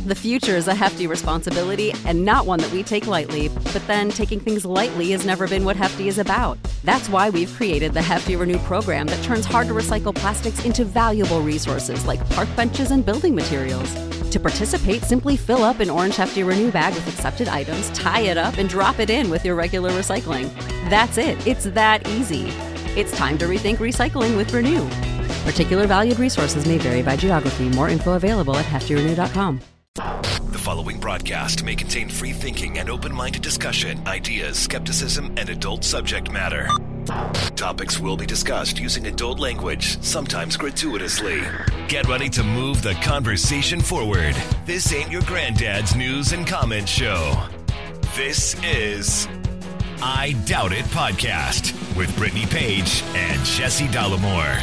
The future is a hefty responsibility and not one that we take lightly. But then taking things lightly has never been what Hefty is about. That's why we've created the Hefty Renew program that turns hard-to-recycle plastics into valuable resources like park benches and building materials. To participate, simply fill up an orange Hefty Renew bag with accepted items, tie it up, and drop it in with your regular recycling. That's it. It's that easy. It's time to rethink recycling with Renew. Particular valued resources may vary by geography. More info available at heftyrenew.com. The following broadcast may contain free thinking and open-minded discussion, ideas, skepticism, and adult subject matter. Topics will be discussed using adult language, sometimes gratuitously. Get ready to move the conversation forward. This ain't your granddad's news and comment show. This is I Doubt It Podcast with Brittany Page and Jesse Dollemore.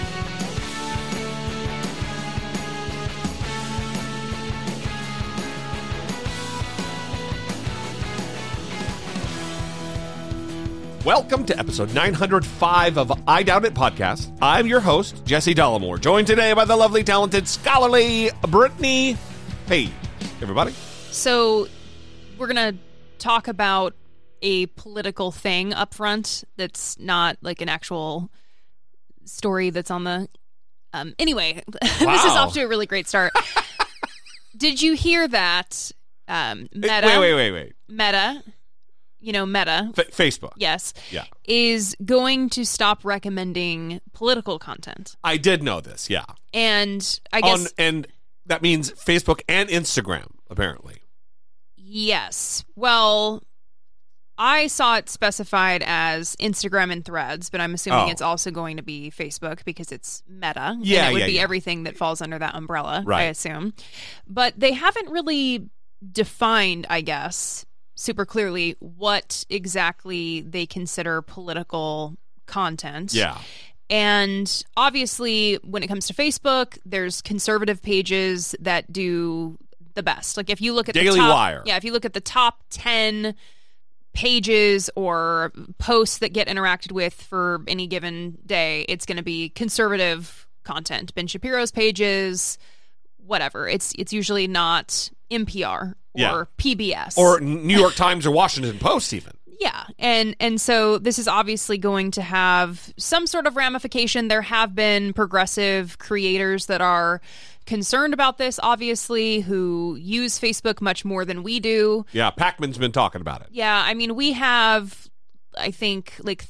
Welcome to episode 905 of I Doubt It Podcast. I'm your host, Jesse Dollemore, joined today by the lovely, talented, scholarly Brittany Page. Everybody. So we're going to talk about a political thing up front that's not like an actual story that's on the... Anyway, Wow. This is off to a really great start. Did you hear that Meta... Wait. Meta... You know, Meta. Facebook. Yes. Yeah. Is going to stop recommending political content. I did know this, yeah. And I guess... And that means Facebook and Instagram, apparently. Yes. Well, I saw it specified as Instagram and Threads, but I'm assuming it's also going to be Facebook because it's Meta. Yeah, and it would be yeah. everything that falls under that umbrella, Right. I assume. But they haven't really defined, I guess, super clearly what exactly they consider political content. Yeah. And obviously, when it comes to Facebook, there's conservative pages that do the best. Like if you look at Daily the top, Wire. Yeah, if you look at the top 10 pages or posts that get interacted with for any given day, it's going to be conservative content. Ben Shapiro's pages, whatever. It's usually not NPR or PBS. Or New York Times or Washington Post, even. Yeah, and so this is obviously going to have some sort of ramification. There have been progressive creators that are concerned about this, obviously, who use Facebook much more than we do. Yeah, Pac-Man's been talking about it. Yeah, I mean, we have, I think, like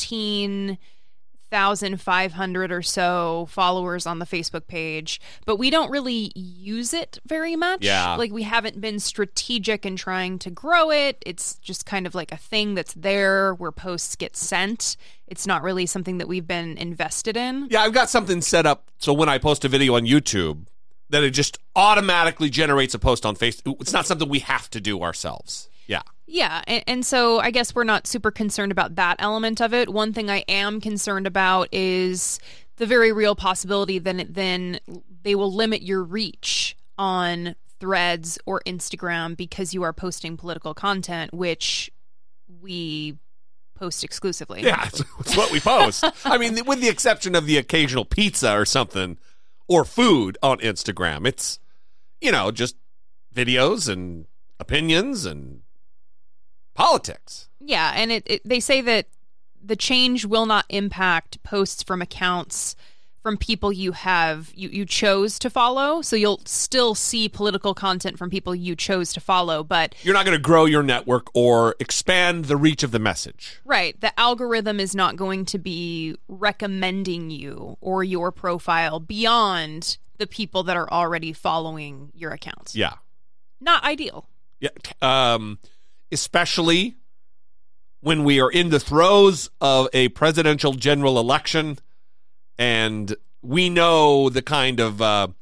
13,500 or so followers on the Facebook page, but we don't really use it very much. Yeah. Like, we haven't been strategic in trying to grow it. It's just kind of like a thing that's there where posts get sent. It's not really something that we've been invested in. Yeah, I've got something set up so when I post a video on YouTube, that it just automatically generates a post on Facebook. It's not something we have to do ourselves. Yeah. Yeah, and so I guess we're not super concerned about that element of it. One thing I am concerned about is the very real possibility that then they will limit your reach on Threads or Instagram because you are posting political content, which we post exclusively. Yeah, it's what we post. I mean, with the exception of the occasional pizza or something, or food on Instagram, it's, just videos and opinions and politics. Yeah, and they say that the change will not impact posts from accounts from people you chose to follow. So you'll still see political content from people you chose to follow, but You're not going to grow your network or expand the reach of the message. right, the algorithm is not going to be recommending you or your profile beyond the people that are already following your accounts. Yeah. Not ideal. Yeah. Especially when we are in the throes of a presidential general election and we know the kind of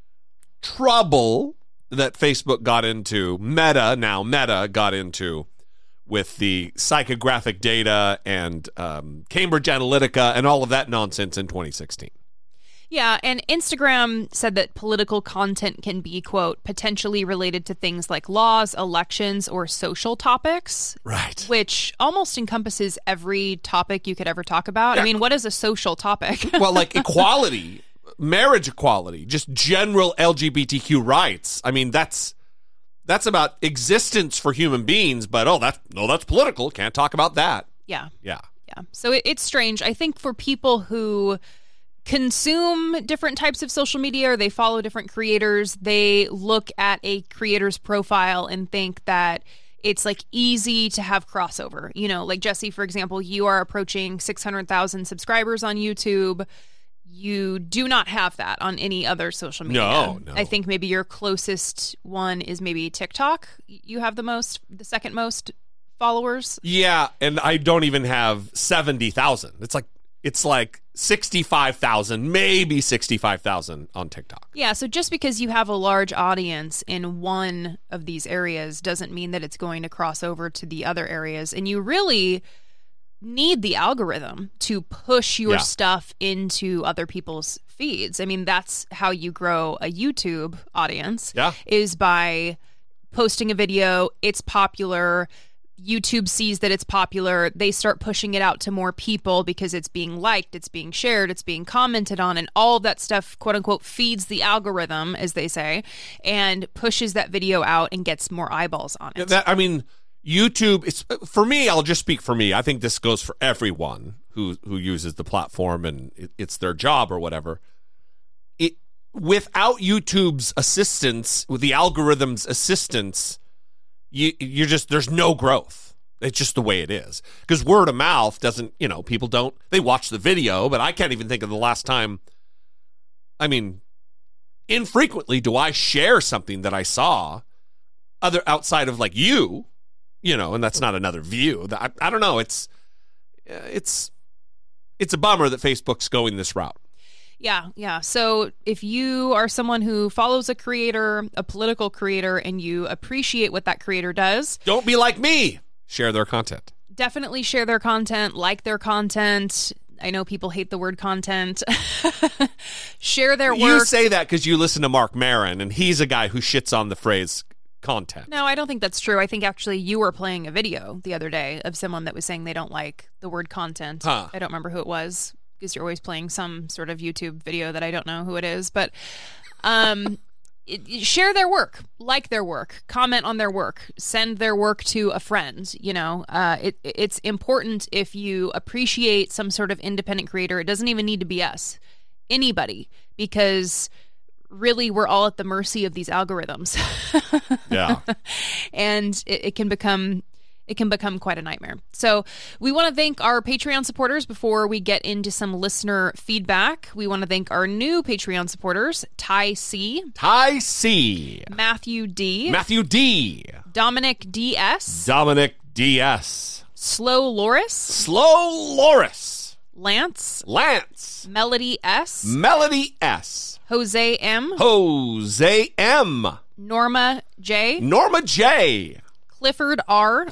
trouble that Facebook got into, Meta got into with the psychographic data and Cambridge Analytica and all of that nonsense in 2016. Yeah, and Instagram said that political content can be, quote, potentially related to things like laws, elections, or social topics. Right. Which almost encompasses every topic you could ever talk about. Yeah. I mean, what is a social topic? Well, like equality marriage equality, just general LGBTQ rights. I mean, that's about existence for human beings, but that's political. Can't talk about that. Yeah. Yeah. So it's strange. I think for people who consume different types of social media or they follow different creators, they look at a creator's profile and think that it's like easy to have crossover. You know, like Jesse, for example, you are approaching 600,000 subscribers on YouTube. You do not have that on any other social media. No. I think maybe your closest one is maybe TikTok. You have the second most followers. Yeah, and I don't even have 70,000. It's like 65,000, maybe 65,000 on TikTok. Yeah, so just because you have a large audience in one of these areas doesn't mean that it's going to cross over to the other areas. And you really need the algorithm to push your stuff into other people's feeds. I mean, that's how you grow a YouTube audience, is by posting a video, it's popular, YouTube sees that it's popular, they start pushing it out to more people because it's being liked, it's being shared, it's being commented on, and all of that stuff, quote unquote, feeds the algorithm, as they say, and pushes that video out and gets more eyeballs on it. YouTube, for me, I'll just speak for me. I think this goes for everyone who uses the platform and it's their job or whatever. Without YouTube's assistance, with the algorithm's assistance, you're just, there's no growth. It's just the way it is. Because word of mouth doesn't, people don't, they watch the video, but I can't even think of the last time. I mean, infrequently do I share something that I saw outside of like you. And that's not another view. I don't know. It's a bummer that Facebook's going this route. Yeah. So if you are someone who follows a creator, a political creator, and you appreciate what that creator does, don't be like me. Share their content. Definitely share their content, like their content. I know people hate the word content. Share their work. You say that because you listen to Mark Maron, and he's a guy who shits on the phrase content. No, I don't think that's true. I think actually you were playing a video the other day of someone that was saying they don't like the word content. I don't remember who it was because you're always playing some sort of YouTube video that I don't know who it is. But share their work, like their work, comment on their work, send their work to a friend. It's important if you appreciate some sort of independent creator. It doesn't even need to be us, anybody, because really we're all at the mercy of these algorithms. Yeah. And it can become quite a nightmare. So we want to thank our Patreon supporters before we get into some listener feedback. We want to thank our new Patreon supporters, Ty C, Matthew D, Dominic DS, Slow Loris, Lance, Melody S, Jose M, Norma J, Clifford R,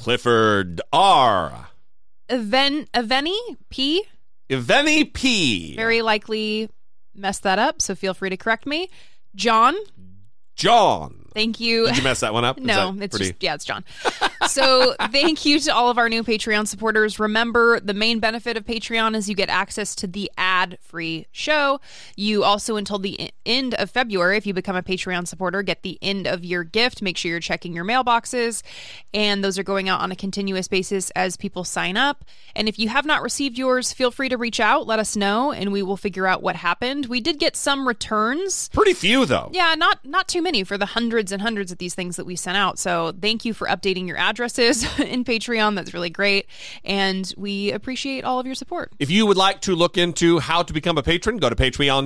Eveni P, very likely messed that up, so feel free to correct me. John. Thank you. Did you mess that one up? No, it's John. So thank you to all of our new Patreon supporters. Remember, the main benefit of Patreon is you get access to the ad-free show. You also, until the end of February, if you become a Patreon supporter, get the end of year gift. Make sure you're checking your mailboxes. And those are going out on a continuous basis as people sign up. And if you have not received yours, feel free to reach out. Let us know, and we will figure out what happened. We did get some returns. Pretty few, though. Yeah, not too many for the hundreds and hundreds of these things that we sent out. So thank you for updating your addresses in Patreon. That's really great. And we appreciate all of your support. If you would like to look into how to become a patron, go to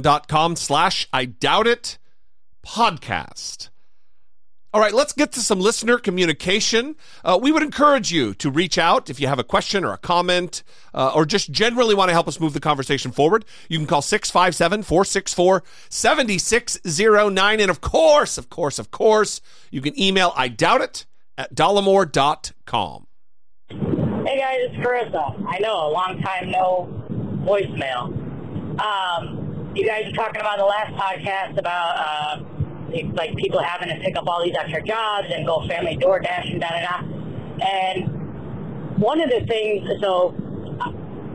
patreon.com/IDoubtIt-podcast. All right, let's get to some listener communication. We would encourage you to reach out if you have a question or a comment or just generally want to help us move the conversation forward. You can call 657-464-7609. And of course, you can email IDoubtIt@dollamore.com. Hey guys, it's Carissa. I know, a long time no voicemail. You guys were talking about the last podcast about like people having to pick up all these extra jobs and go family DoorDash and da-da-da. And one of the things, so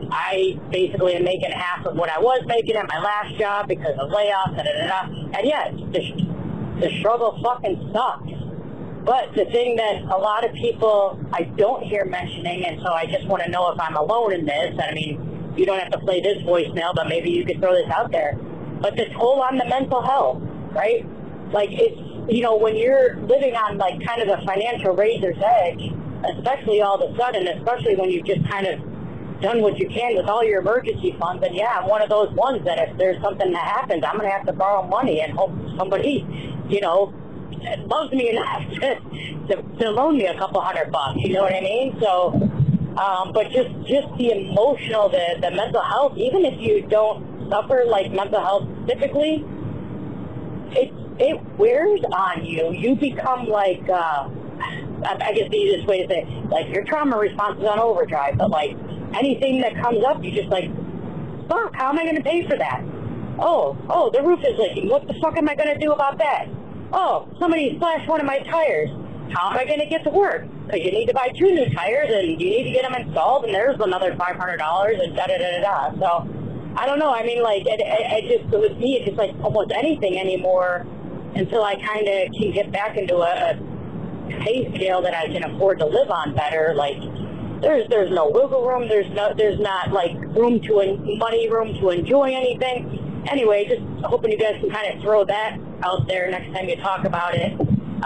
I basically am making half of what I was making at my last job because of layoffs, and yeah, the struggle fucking sucks. But the thing that a lot of people I don't hear mentioning, and so I just want to know if I'm alone in this, and I mean, you don't have to play this voicemail, but maybe you could throw this out there. But the toll on the mental health, right? Like, it's, when you're living on, like, kind of the financial razor's edge, especially all of a sudden, especially when you've just kind of done what you can with all your emergency funds, and yeah, I'm one of those ones that if there's something that happens, I'm going to have to borrow money and hope somebody, loves me enough to loan me a couple $100, you know what I mean? So, but just the emotional, the mental health, even if you don't suffer like mental health typically, it wears on you. You become like, I guess the easiest way to say it, like your trauma response is on overdrive, but like anything that comes up, you just like, fuck, how am I going to pay for that? Oh, the roof is leaking. What the fuck am I going to do about that? Oh, somebody slashed one of my tires. How am I going to get to work? Because you need to buy 2 new tires, and you need to get them installed, and there's another $500, and da-da-da-da-da. So, I don't know. I mean, like, with me, it's just like almost anything anymore until I kind of can get back into a pay scale that I can afford to live on better. Like, there's no wiggle room. There's not, like, money room to enjoy anything. Anyway, just hoping you guys can kind of throw that out there next time you talk about it,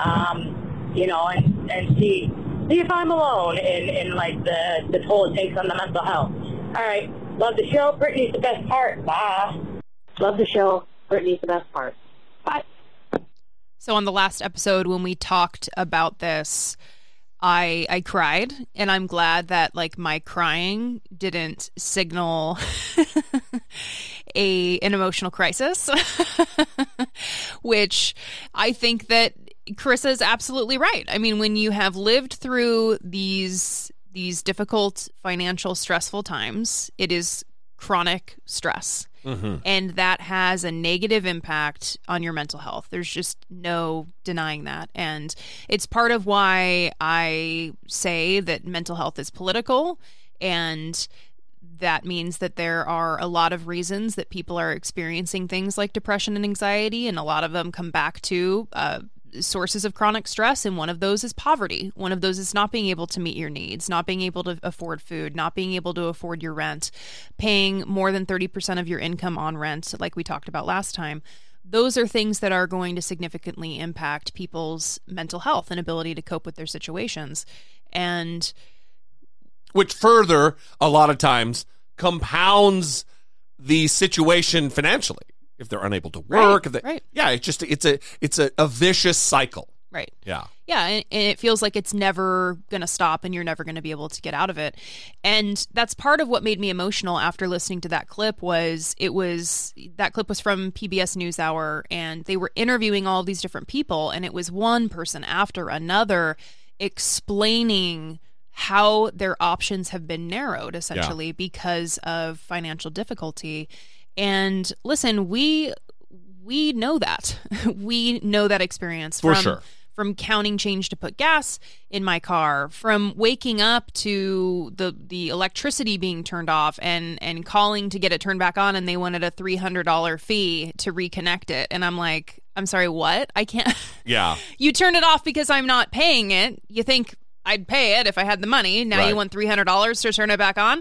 and see if I'm alone in like the toll it takes on the mental health. All right, love the show. Brittany's the best part. Bye. Love the show. Brittany's the best part. Bye. So on the last episode when we talked about this, I cried, and I'm glad that like my crying didn't signal an emotional crisis, which I think that Carissa is absolutely right. I mean, when you have lived through these difficult financial stressful times, it is chronic stress. Mm-hmm. And that has a negative impact on your mental health. There's just no denying that. And it's part of why I say that mental health is political, and that means that there are a lot of reasons that people are experiencing things like depression and anxiety, and a lot of them come back to sources of chronic stress, and one of those is poverty. One of those is not being able to meet your needs, not being able to afford food, not being able to afford your rent, paying more than 30% of your income on rent, like we talked about last time. Those are things that are going to significantly impact people's mental health and ability to cope with their situations. And which further, a lot of times, compounds the situation financially. If they're unable to work, right. Yeah, it's a vicious cycle. Right. Yeah. Yeah, and it feels like it's never going to stop, and you're never going to be able to get out of it. And that's part of what made me emotional after listening to that clip. That clip was from PBS NewsHour, and they were interviewing all of these different people, and it was one person after another explaining how their options have been narrowed, essentially, because of financial difficulty. And listen, we know that. We know that experience for sure. From counting change to put gas in my car, from waking up to the electricity being turned off and calling to get it turned back on, and they wanted a $300 fee to reconnect it. And I'm like, I'm sorry, what? I can't. Yeah. You turn it off because I'm not paying it. You think I'd pay it if I had the money. Now right. You want $300 to turn it back on.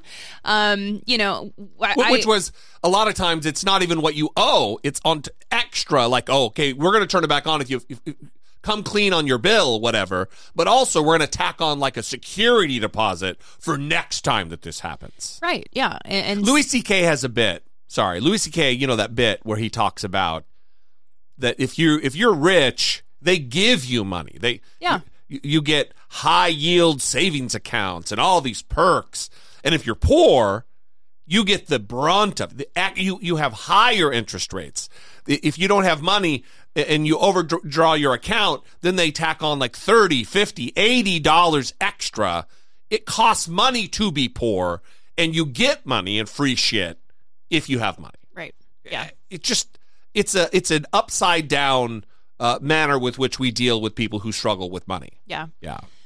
Which was a lot of times it's not even what you owe. It's on extra. Like, oh, okay, we're going to turn it back on if you come clean on your bill, whatever. But also we're going to tack on like a security deposit for next time that this happens. Right. Yeah. And Louis C.K. has a bit. Sorry, Louis C.K. That bit where he talks about that if you're rich, they give you money. You get high yield savings accounts and all these perks. And if you're poor, you get the brunt of it. You have higher interest rates. If you don't have money and you overdraw your account, then they tack on like $30, $50, $80 extra. It costs money to be poor, and you get money and free shit if you have money. Right. Yeah. It's an upside down manner with which we deal with people who struggle with money. Yeah. Yeah.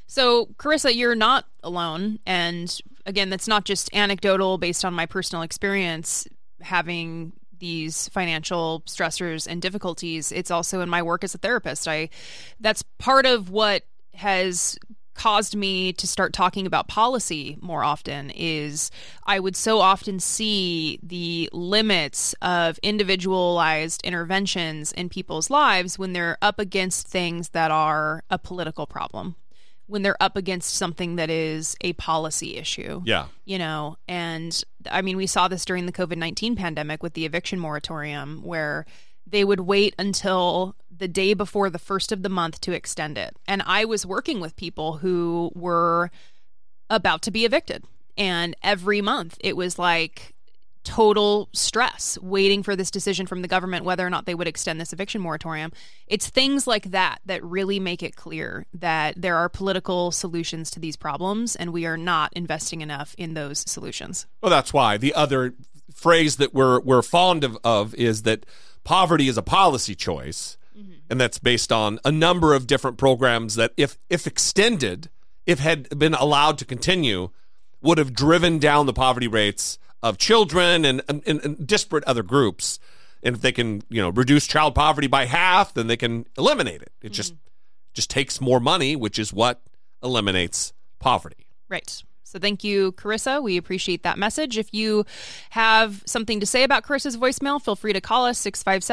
So, Carissa, you're not alone. And again, that's not just anecdotal based on my personal experience having these financial stressors and difficulties. It's also in my work as a therapist. That's part of what has caused me to start talking about policy more often is I would so often see the limits of individualized interventions in people's lives when they're up against things that are a political problem, when they're up against something that is a policy issue. Yeah. And I mean, we saw this during the COVID-19 pandemic with the eviction moratorium, where they would wait until the day before the first of the month to extend it. And I was working with people who were about to be evicted. And every month it was like total stress waiting for this decision from the government, whether or not they would extend this eviction moratorium. It's things like that that really make it clear that there are political solutions to these problems, and we are not investing enough in those solutions. Well, that's why the other phrase that we're fond of is that poverty is a policy choice, and that's based on a number of different programs that, if extended, if had been allowed to continue, would have driven down the poverty rates of children and disparate other groups. And if they can, reduce child poverty by half, then they can eliminate it. It just takes more money, which is what eliminates poverty. Right. So thank you, Carissa. We appreciate that message. If you have something to say about Carissa's voicemail, feel free to call us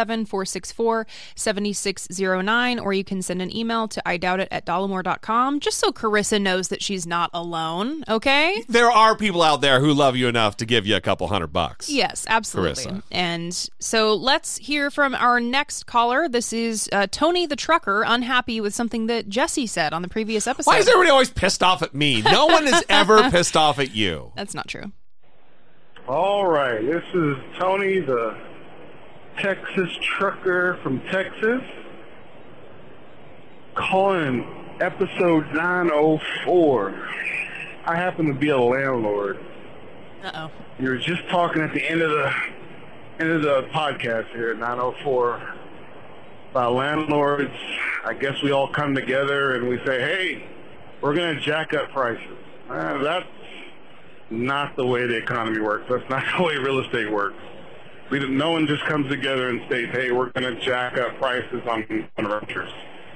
657-464-7609, or you can send an email to idoubt@dollemore.com, just so Carissa knows that she's not alone, okay? There are people out there who love you enough to give you a couple $100. Yes, absolutely. Carissa. And so let's hear from our next caller. This is Tony the trucker, unhappy with something that Jesse said on the previous episode. Why is everybody always pissed off at me? No one is ever pissed off at you. That's not true. All right, this is Tony, the Texas trucker from Texas, calling episode 904. I happen to be a landlord. Uh-oh. You were just talking at the end of the podcast here at 904 about landlords. I guess we all come together and we say, hey, we're going to jack up prices. That's not the way the economy works. That's not the way real estate works. No one just comes together and states, hey, we're going to jack up prices on renters.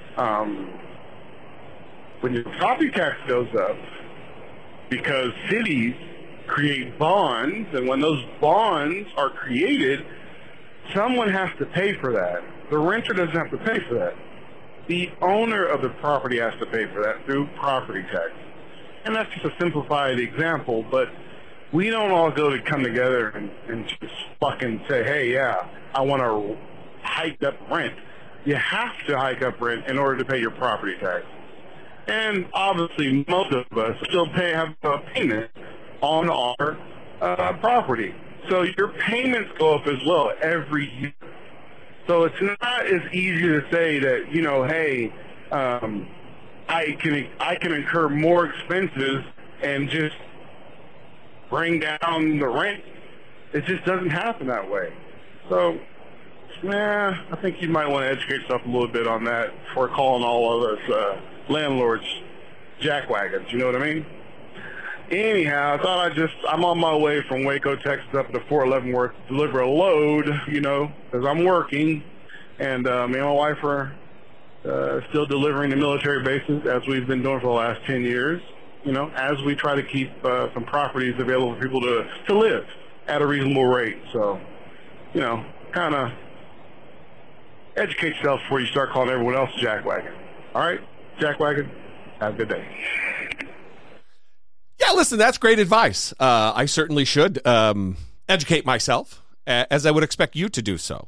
When your property tax goes up, because cities create bonds, and when those bonds are created, someone has to pay for that. The renter doesn't have to pay for that. The owner of the property has to pay for that through property tax. And that's just a simplified example, but we don't all come together and just fucking say, hey, yeah, I want to hike up rent. You have to hike up rent in order to pay your property tax. And obviously, most of us still have a payment on our property. So your payments go up as well every year. So it's not as easy to say that, hey, I can incur more expenses and just bring down the rent. It just doesn't happen that way. So, I think you might want to educate yourself a little bit on that before calling all of us landlords jackwagons. You know what I mean? Anyhow, I thought I'm on my way from Waco, Texas up to Fort Leavenworth to deliver a load, because I'm working. And me and my wife are still delivering to military bases, as we've been doing for the last 10 years, as we try to keep some properties available for people to live at a reasonable rate. So, kind of educate yourself before you start calling everyone else jackwagon. All right? Jackwagon, have a good day. Yeah, listen, that's great advice. I certainly should educate myself, as I would expect you to do so.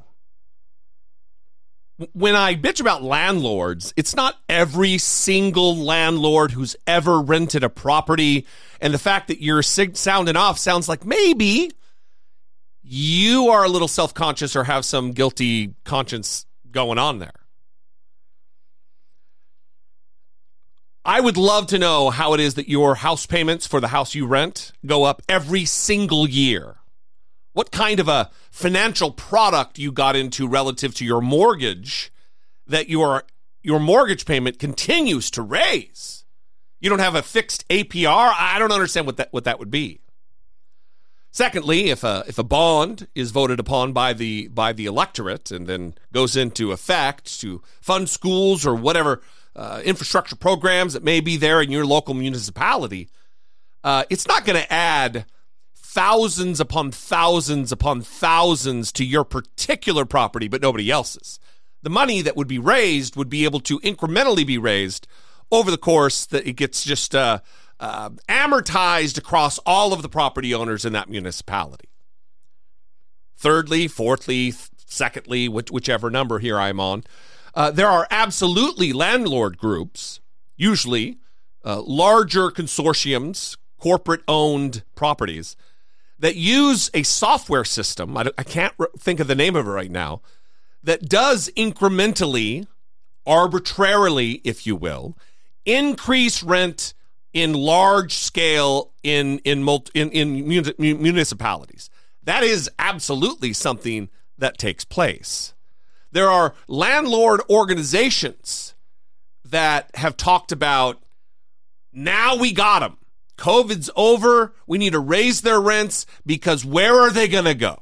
When I bitch about landlords, it's not every single landlord who's ever rented a property, and the fact that you're sounding off sounds like maybe you are a little self-conscious or have some guilty conscience going on there. I would love to know how it is that your house payments for the house you rent go up every single year. What kind of a financial product you got into relative to your mortgage that your mortgage payment continues to raise. You don't have a fixed APR? I don't understand what that would be. Secondly, if a bond is voted upon by the electorate and then goes into effect to fund schools or whatever infrastructure programs that may be there in your local municipality, it's not going to add thousands upon thousands upon thousands to your particular property, but nobody else's. The money that would be raised would be able to incrementally be raised over the course that it gets just amortized across all of the property owners in that municipality. Thirdly, fourthly, secondly, whichever number here I'm on, there are absolutely landlord groups, usually larger consortiums, corporate-owned properties, that use a software system, I can't think of the name of it right now, that does incrementally, arbitrarily, if you will, increase rent in large scale in municipalities. That is absolutely something that takes place. There are landlord organizations that have talked about, now we got them. COVID's over. We need to raise their rents because where are they going to go?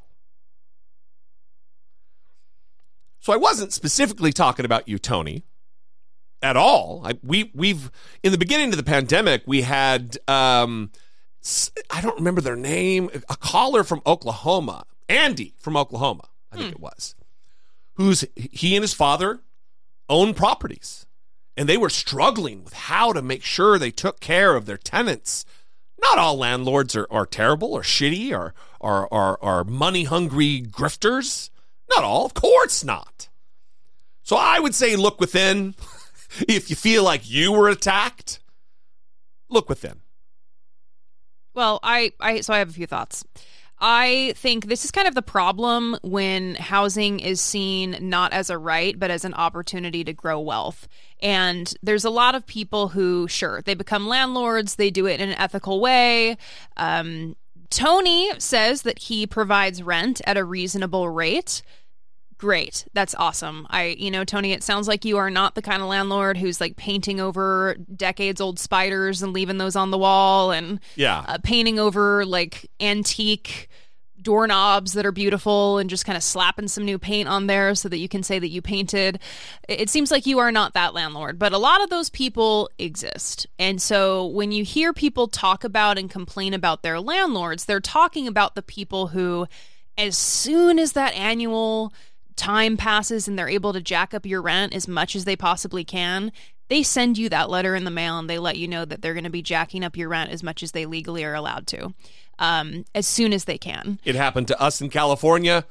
So I wasn't specifically talking about you, Tony, at all. We've in the beginning of the pandemic, we had I don't remember their name, a caller from Oklahoma, Andy from Oklahoma, I think it was, he and his father owned properties. And they were struggling with how to make sure they took care of their tenants. Not all landlords are terrible or shitty or are money-hungry grifters. Not all. Of course not. So I would say look within. If you feel like you were attacked, look within. Well, I have a few thoughts. I think this is kind of the problem when housing is seen not as a right, but as an opportunity to grow wealth. And there's a lot of people who, sure, they become landlords, they do it in an ethical way. Tony says that he provides rent at a reasonable rate. Great. That's awesome. Tony, it sounds like you are not the kind of landlord who's like painting over decades old spiders and leaving those on the wall and painting over like antique doorknobs that are beautiful and just kind of slapping some new paint on there so that you can say that you painted. It seems like you are not that landlord, but a lot of those people exist. And so when you hear people talk about and complain about their landlords, they're talking about the people who, as soon as that annual time passes and they're able to jack up your rent as much as they possibly can, they send you that letter in the mail and they let you know that they're going to be jacking up your rent as much as they legally are allowed to, as soon as they can. It happened to us in California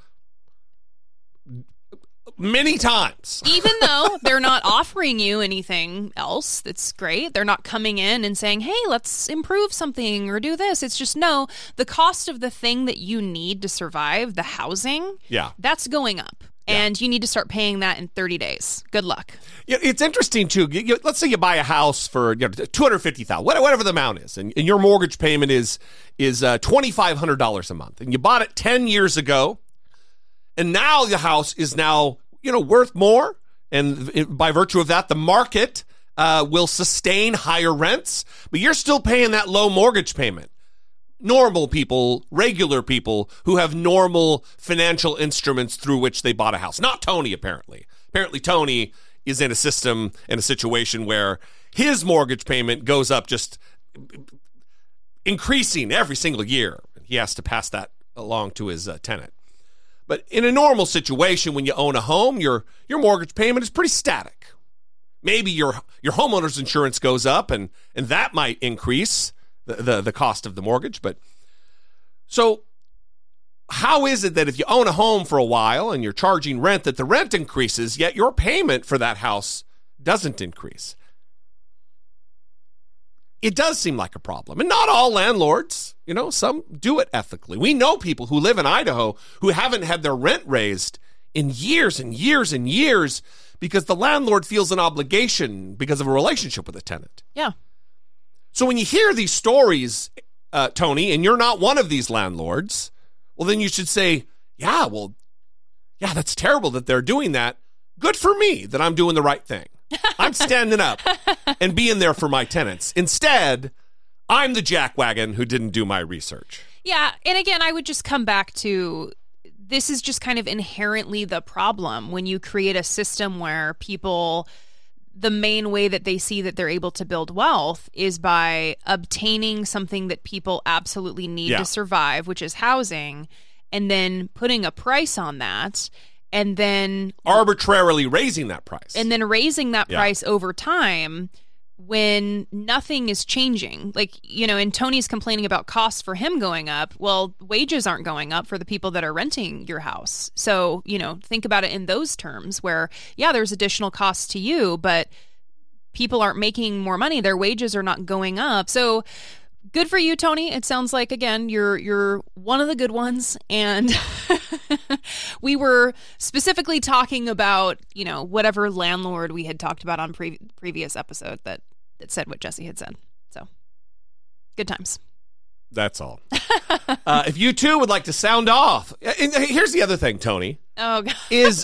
many times. Even though they're not offering you anything else that's great. They're not coming in and saying, hey, let's improve something or do this. It's just, no, the cost of the thing that you need to survive, the housing, that's going up. And you need to start paying that in 30 days. Good luck. Yeah, it's interesting, too. Let's say you buy a house for $250,000, whatever the amount is, and your mortgage payment is $2,500 a month. And you bought it 10 years ago, and now the house is now worth more. And by virtue of that, the market will sustain higher rents, but you're still paying that low mortgage payment. Normal people, regular people who have normal financial instruments through which they bought a house. Not Tony, apparently. Apparently, Tony is in a situation where his mortgage payment goes up just increasing every single year. He has to pass that along to his tenant. But in a normal situation, when you own a home, your mortgage payment is pretty static. Maybe your homeowner's insurance goes up, and that might increase the cost of the mortgage. But so how is it that if you own a home for a while and you're charging rent, that the rent increases, yet your payment for that house doesn't increase? It does seem like a problem. And not all landlords, some do it ethically. We know people who live in Idaho who haven't had their rent raised in years and years and years because the landlord feels an obligation because of a relationship with a tenant. Yeah. So when you hear these stories, Tony, and you're not one of these landlords, well, then you should say, that's terrible that they're doing that. Good for me that I'm doing the right thing. I'm standing up and being there for my tenants. Instead, I'm the jackwagon who didn't do my research. Yeah, and again, I would just come back to this is just kind of inherently the problem when you create a system where people, the main way that they see that they're able to build wealth is by obtaining something that people absolutely need to survive, which is housing, and then putting a price on that, and then arbitrarily raising that price. And then raising that price over time when nothing is changing. Like, you know, and Tony's complaining about costs for him going up. Well, wages aren't going up for the people that are renting your house. So, you know, think about it in those terms where, yeah, there's additional costs to you, but people aren't making more money. Their wages are not going up. So good for you, Tony. It sounds like, again, you're one of the good ones. And we were specifically talking about, you know, whatever landlord we had talked about on previous episode that said what Jesse had said. So good times. That's all. If you too would like to sound off, and here's the other thing, Tony. Oh, God. is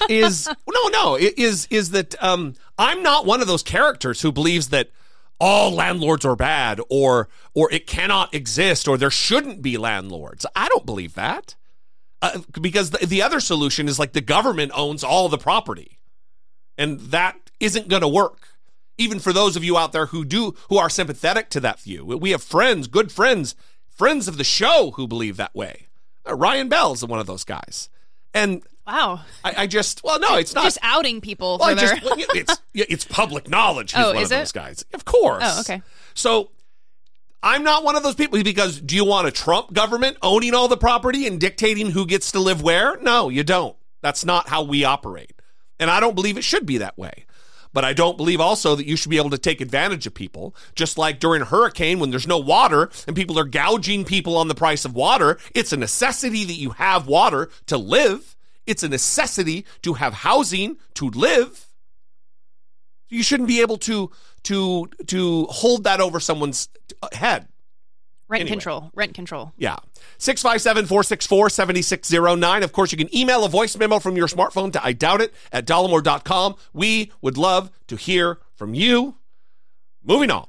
that I'm not one of those characters who believes that all landlords are bad or it cannot exist or there shouldn't be landlords. I don't believe that. Because the other solution is like the government owns all the property. And that isn't going to work. Even for those of you out there who are sympathetic to that view. We have friends, good friends of the show who believe that way. Ryan Bell's one of those guys. And wow. It's not just outing people. Well, it's public knowledge. He's one of those guys. Of course. Oh, okay. So I'm not one of those people because do you want a Trump government owning all the property and dictating who gets to live where? No, you don't. That's not how we operate. And I don't believe it should be that way. But I don't believe also that you should be able to take advantage of people, just like during a hurricane when there's no water and people are gouging people on the price of water. It's a necessity that you have water to live. It's a necessity to have housing to live. You shouldn't be able to hold that over someone's head. Rent control. Yeah. 657-464-7609. Of course, you can email a voice memo from your smartphone to idoubitit@dollemore.com. We would love to hear from you. Moving on.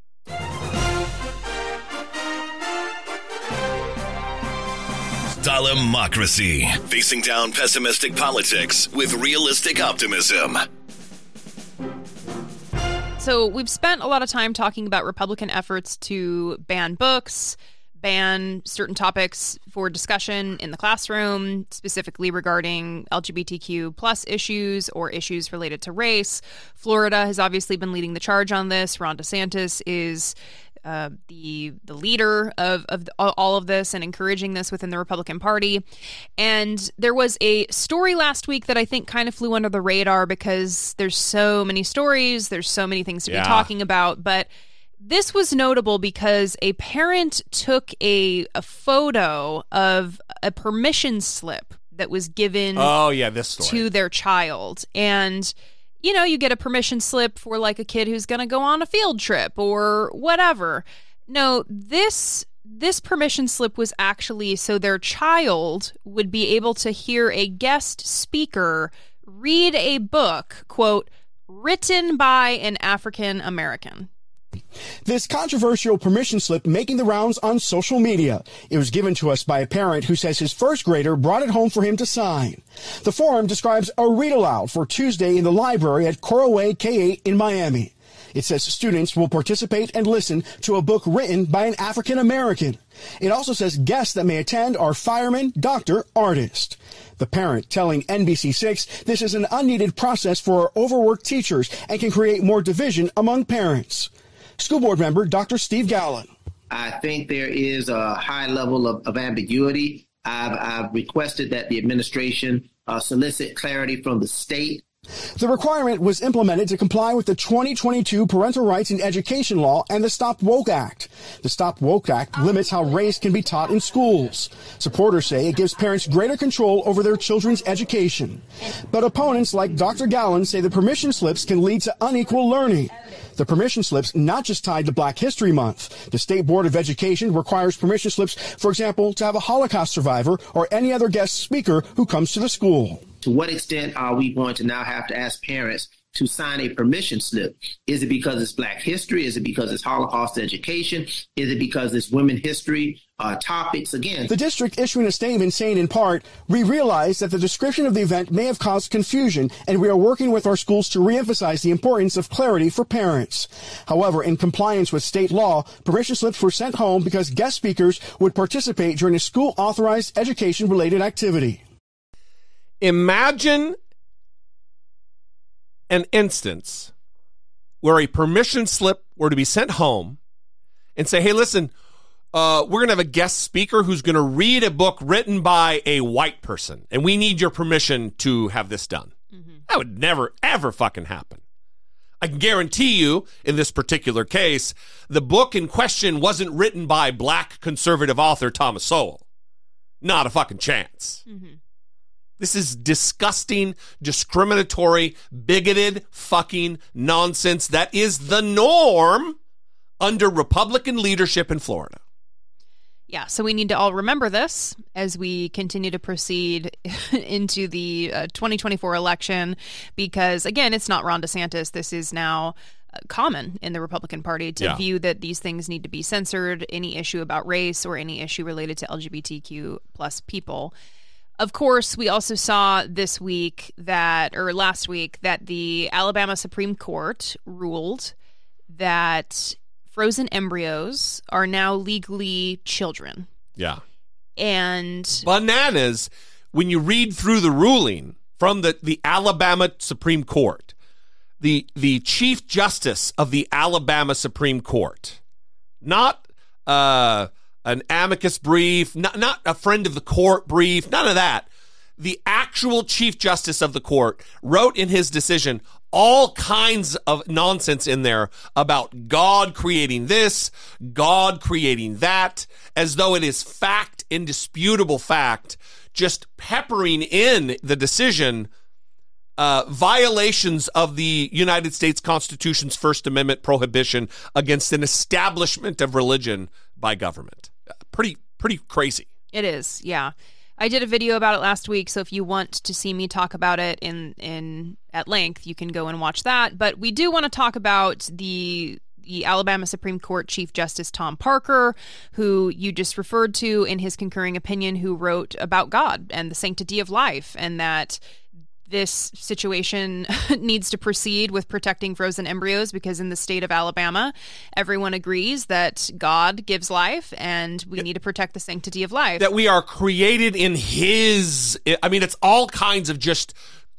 Dollemocracy. Facing down pessimistic politics with realistic optimism. So we've spent a lot of time talking about Republican efforts to ban books, ban certain topics for discussion in the classroom, specifically regarding LGBTQ plus issues or issues related to race. Florida has obviously been leading the charge on this. Ron DeSantis is the leader of all of this and encouraging this within the Republican Party. And there was a story last week that I think kind of flew under the radar because there's so many stories, there's so many things to be talking about. But this was notable because a parent took a photo of a permission slip that was given to their child. And you know, you get a permission slip for like a kid who's going to go on a field trip or whatever. No, this permission slip was actually so their child would be able to hear a guest speaker read a book, quote, written by an African American. This controversial permission slip making the rounds on social media. It was given to us by a parent who says his first grader brought it home for him to sign. The forum describes a read aloud for Tuesday in the library at Coral Way K-8 in Miami. It says students will participate and listen to a book written by an African American. It also says guests that may attend are fireman, doctor, artist. The parent telling NBC6 this is an unneeded process for overworked teachers and can create more division among parents. School board member Dr. Steve Gallen. I think there is a high level of ambiguity. I've requested that the administration solicit clarity from the state. The requirement was implemented to comply with the 2022 Parental Rights in Education Law and the Stop Woke Act. The Stop Woke Act limits how race can be taught in schools. Supporters say it gives parents greater control over their children's education. But opponents like Dr. Gallen say the permission slips can lead to unequal learning. The permission slips not just tied to Black History Month. The State Board of Education requires permission slips, for example, to have a Holocaust survivor or any other guest speaker who comes to the school. To what extent are we going to now have to ask parents to sign a permission slip? Is it because it's Black history? Is it because it's Holocaust education? Is it because it's women history topics? Again, the district issuing a statement saying, in part, we realize that the description of the event may have caused confusion, and we are working with our schools to reemphasize the importance of clarity for parents. However, in compliance with state law, permission slips were sent home because guest speakers would participate during a school-authorized education-related activity. Imagine an instance where a permission slip were to be sent home and say, hey, listen, we're going to have a guest speaker who's going to read a book written by a white person, and we need your permission to have this done. Mm-hmm. That would never, ever fucking happen. I can guarantee you, in this particular case, the book in question wasn't written by Black conservative author Thomas Sowell. Not a fucking chance. Mm-hmm. This is disgusting, discriminatory, bigoted fucking nonsense that is the norm under Republican leadership in Florida. Yeah, so we need to all remember this as we continue to proceed into the 2024 election, because, again, it's not Ron DeSantis. This is now common in the Republican Party to view that these things need to be censored, any issue about race or any issue related to LGBTQ plus people. Of course, we also saw last week, that the Alabama Supreme Court ruled that frozen embryos are now legally children. Yeah. And bananas, when you read through the ruling from the Alabama Supreme Court, the Chief Justice of the Alabama Supreme Court, not an amicus brief, not a friend of the court brief, none of that. The actual Chief Justice of the court wrote in his decision all kinds of nonsense in there about God creating this, God creating that, as though it is fact, indisputable fact, just peppering in the decision violations of the United States Constitution's First Amendment prohibition against an establishment of religion by government. Pretty crazy. It is, yeah. I did a video about it last week, so if you want to see me talk about it in at length, you can go and watch that. But we do want to talk about the Alabama Supreme Court Chief Justice Tom Parker, who you just referred to in his concurring opinion, who wrote about God and the sanctity of life, and that this situation needs to proceed with protecting frozen embryos because in the state of Alabama, everyone agrees that God gives life and we need to protect the sanctity of life. That we are created in his, I mean, it's all kinds of just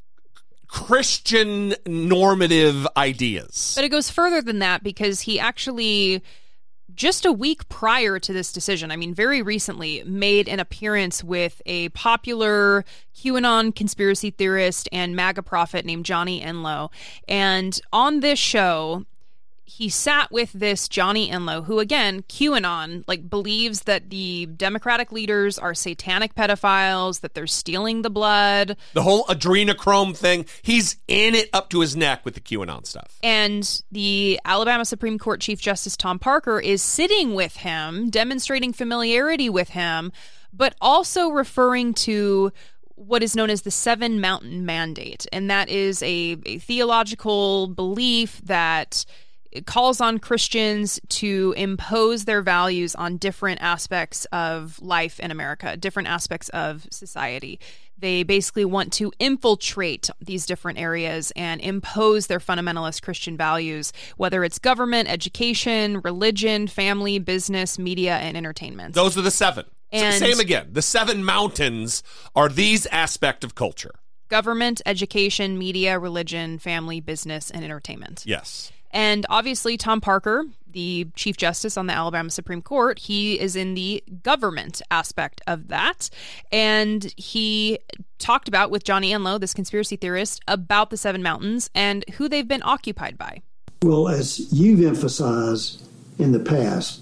Christian normative ideas. But it goes further than that because he actually, just a week prior to this decision, I mean, very recently, made an appearance with a popular QAnon conspiracy theorist and MAGA prophet named Johnny Enlow. And on this show, he sat with this Johnny Enlow, who, again, QAnon, believes that the Democratic leaders are satanic pedophiles, that they're stealing the blood. The whole adrenochrome thing, he's in it up to his neck with the QAnon stuff. And the Alabama Supreme Court Chief Justice Tom Parker is sitting with him, demonstrating familiarity with him, but also referring to what is known as the Seven Mountain Mandate. And that is a theological belief that it calls on Christians to impose their values on different aspects of life in America, different aspects of society. They basically want to infiltrate these different areas and impose their fundamentalist Christian values, whether it's government, education, religion, family, business, media, and entertainment. Those are the seven. And say them again. The seven mountains are these aspects of culture. Government, education, media, religion, family, business, and entertainment. Yes. And obviously, Tom Parker, the Chief Justice on the Alabama Supreme Court, he is in the government aspect of that. And he talked about, with Johnny Enlow, this conspiracy theorist, about the Seven Mountains and who they've been occupied by. Well, as you've emphasized in the past,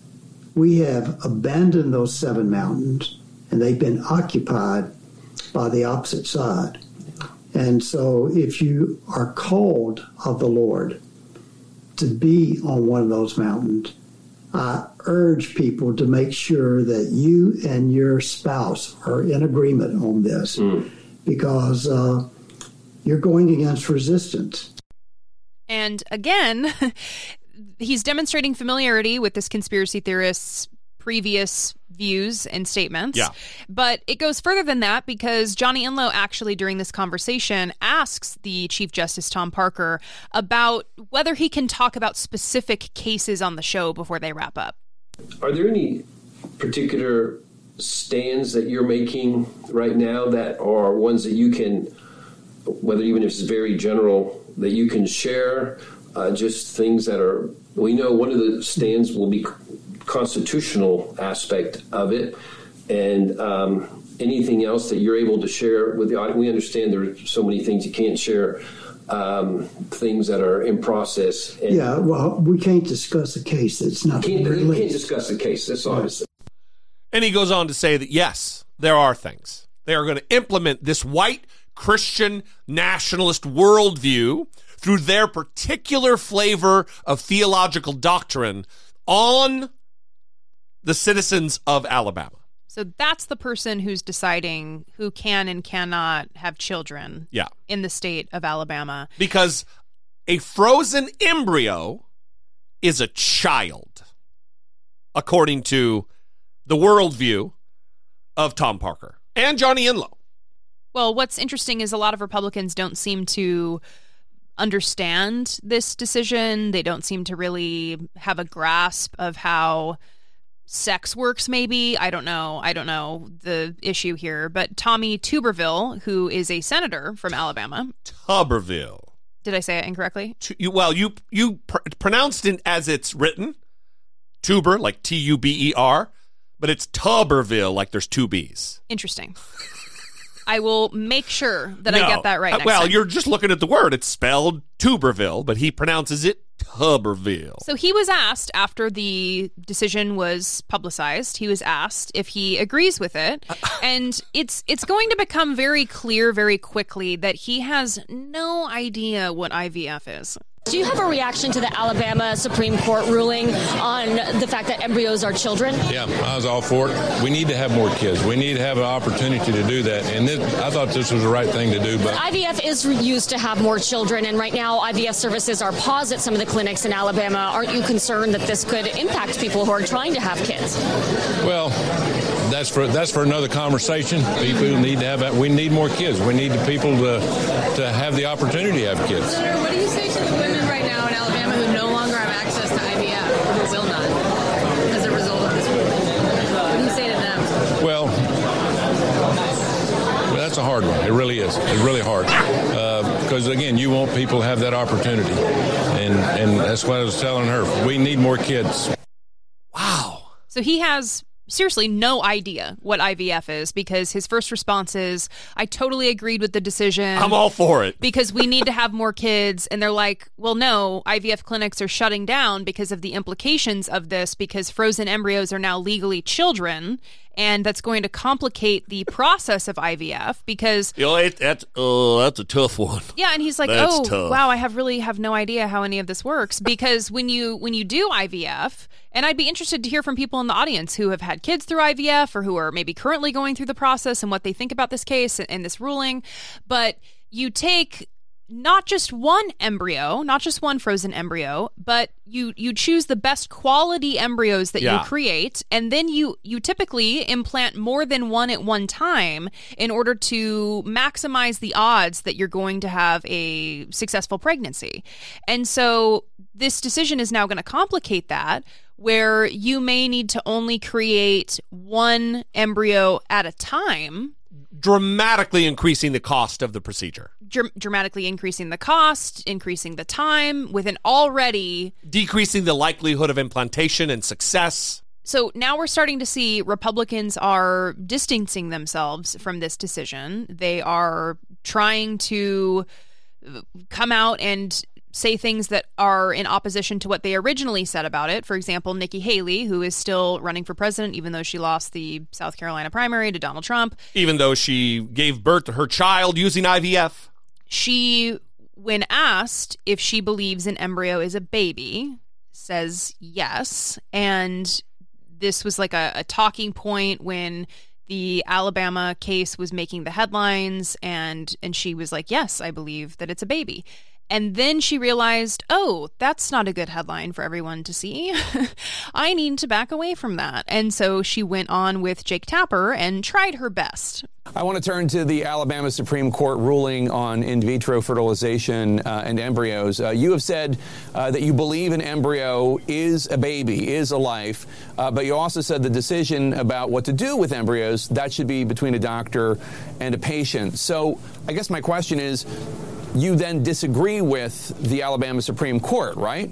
we have abandoned those seven mountains and they've been occupied by the opposite side. And so if you are called of the Lord to be on one of those mountains, I urge people to make sure that you and your spouse are in agreement on this because you're going against resistance. And again, he's demonstrating familiarity with this conspiracy theorist's previous views and statements. Yeah. But it goes further than that, because Johnny Enlow actually during this conversation asks the Chief Justice Tom Parker about whether he can talk about specific cases on the show before they wrap up. Are there any particular stands that you're making right now that are ones that you can, whether even if it's very general, that you can share? Just things that are, we know one of the stands will be constitutional aspect of it, and anything else that you're able to share with the audience. We understand there are so many things you can't share, things that are in process. And yeah, well, we can't discuss a case that's not you released. can't discuss a case, that's obvious. And he goes on to say that, yes, there are things. They are going to implement this white Christian nationalist worldview through their particular flavor of theological doctrine on the citizens of Alabama. So that's the person who's deciding who can and cannot have children in the state of Alabama. Because a frozen embryo is a child, according to the worldview of Tom Parker and Johnny Enlow. Well, what's interesting is a lot of Republicans don't seem to understand this decision. They don't seem to really have a grasp of how sex works, maybe. I don't know the issue here. But Tommy Tuberville, who is a senator from Alabama. Tuberville. Did I say it incorrectly? You pronounced it as it's written. Tuber, like Tuber, but it's Tuberville, like there's two B's. Interesting. I will make sure that I get that right next well, time. You're just looking at the word. It's spelled Tuberville, but he pronounces it Tuberville. So he was asked after the decision was publicized, he was asked if he agrees with it. And it's going to become very clear very quickly that he has no idea what IVF is. Do you have a reaction to the Alabama Supreme Court ruling on the fact that embryos are children? Yeah, I was all for it. We need to have more kids. We need to have an opportunity to do that. And I thought this was the right thing to do. But IVF is used to have more children, and right now IVF services are paused at some of the clinics in Alabama. Aren't you concerned that this could impact people who are trying to have kids? Well, that's for another conversation. People need to have. We need more kids. We need the people to have the opportunity to have kids. Senator, what do you say to the women right now in Alabama who no longer have access to IVF, or who will not, as a result of this ruling? What do you say to them? Well, that's a hard one. It really is. It's really hard. Because, again, you want people to have that opportunity. And that's what I was telling her. We need more kids. Wow. So he has seriously no idea what IVF is, because his first response is, I totally agreed with the decision. I'm all for it. Because we need to have more kids. And they're like, well, no, IVF clinics are shutting down because of the implications of this, because frozen embryos are now legally children. And that's going to complicate the process of IVF because... that's a tough one. Yeah, and he's like, that's tough. Wow, I really have no idea how any of this works. Because when you do IVF, and I'd be interested to hear from people in the audience who have had kids through IVF or who are maybe currently going through the process and what they think about this case and this ruling. But you take not just one embryo, not just one frozen embryo, but you choose the best quality embryos that you create, and then you typically implant more than one at one time in order to maximize the odds that you're going to have a successful pregnancy. And so this decision is now going to complicate that, where you may need to only create one embryo at a time, dramatically increasing the cost of the procedure. Dramatically increasing the cost, increasing the time, with an already... decreasing the likelihood of implantation and success. So now we're starting to see Republicans are distancing themselves from this decision. They are trying to come out and say things that are in opposition to what they originally said about it. For example, Nikki Haley, who is still running for president, even though she lost the South Carolina primary to Donald Trump. Even though she gave birth to her child using IVF. She, when asked if she believes an embryo is a baby, says yes. And this was like a talking point when the Alabama case was making the headlines, and she was like, yes, I believe that it's a baby. And then she realized, oh, that's not a good headline for everyone to see. I need to back away from that. And so she went on with Jake Tapper and tried her best. I want to turn to the Alabama Supreme Court ruling on in vitro fertilization and embryos. You have said that you believe an embryo is a baby, is a life, but you also said the decision about what to do with embryos, that should be between a doctor and a patient. So I guess my question is, you then disagree with the Alabama Supreme Court, right?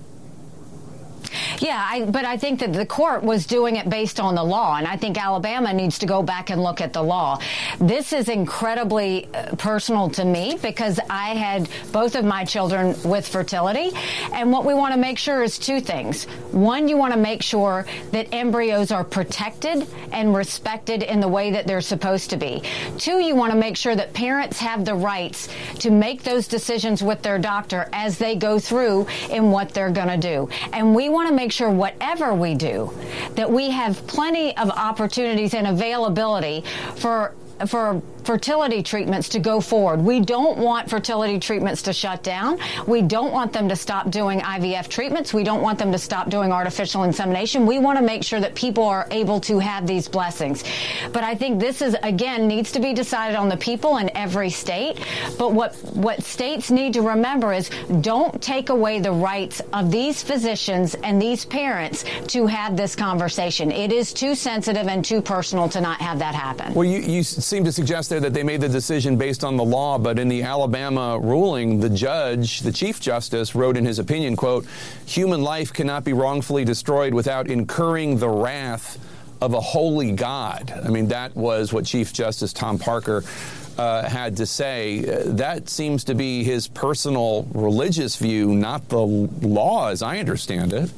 Yeah, but I think that the court was doing it based on the law, and I think Alabama needs to go back and look at the law. This is incredibly personal to me because I had both of my children with fertility, and what we want to make sure is two things. One, you want to make sure that embryos are protected and respected in the way that they're supposed to be. Two, you want to make sure that parents have the rights to make those decisions with their doctor as they go through in what they're going to do. And we want to make sure whatever we do, that we have plenty of opportunities and availability for fertility treatments to go forward. We don't want fertility treatments to shut down. We don't want them to stop doing IVF treatments. We don't want them to stop doing artificial insemination. We want to make sure that people are able to have these blessings. But I think this is, again, needs to be decided on the people in every state. But what states need to remember is don't take away the rights of these physicians and these parents to have this conversation. It is too sensitive and too personal to not have that happen. Well, you seem to suggest there that they made the decision based on the law, but in the Alabama ruling, the judge, the Chief Justice, wrote in his opinion, quote, "Human life cannot be wrongfully destroyed without incurring the wrath of a holy God." I mean, that was what Chief Justice Tom Parker had to say. That seems to be his personal religious view, not the law as I understand it.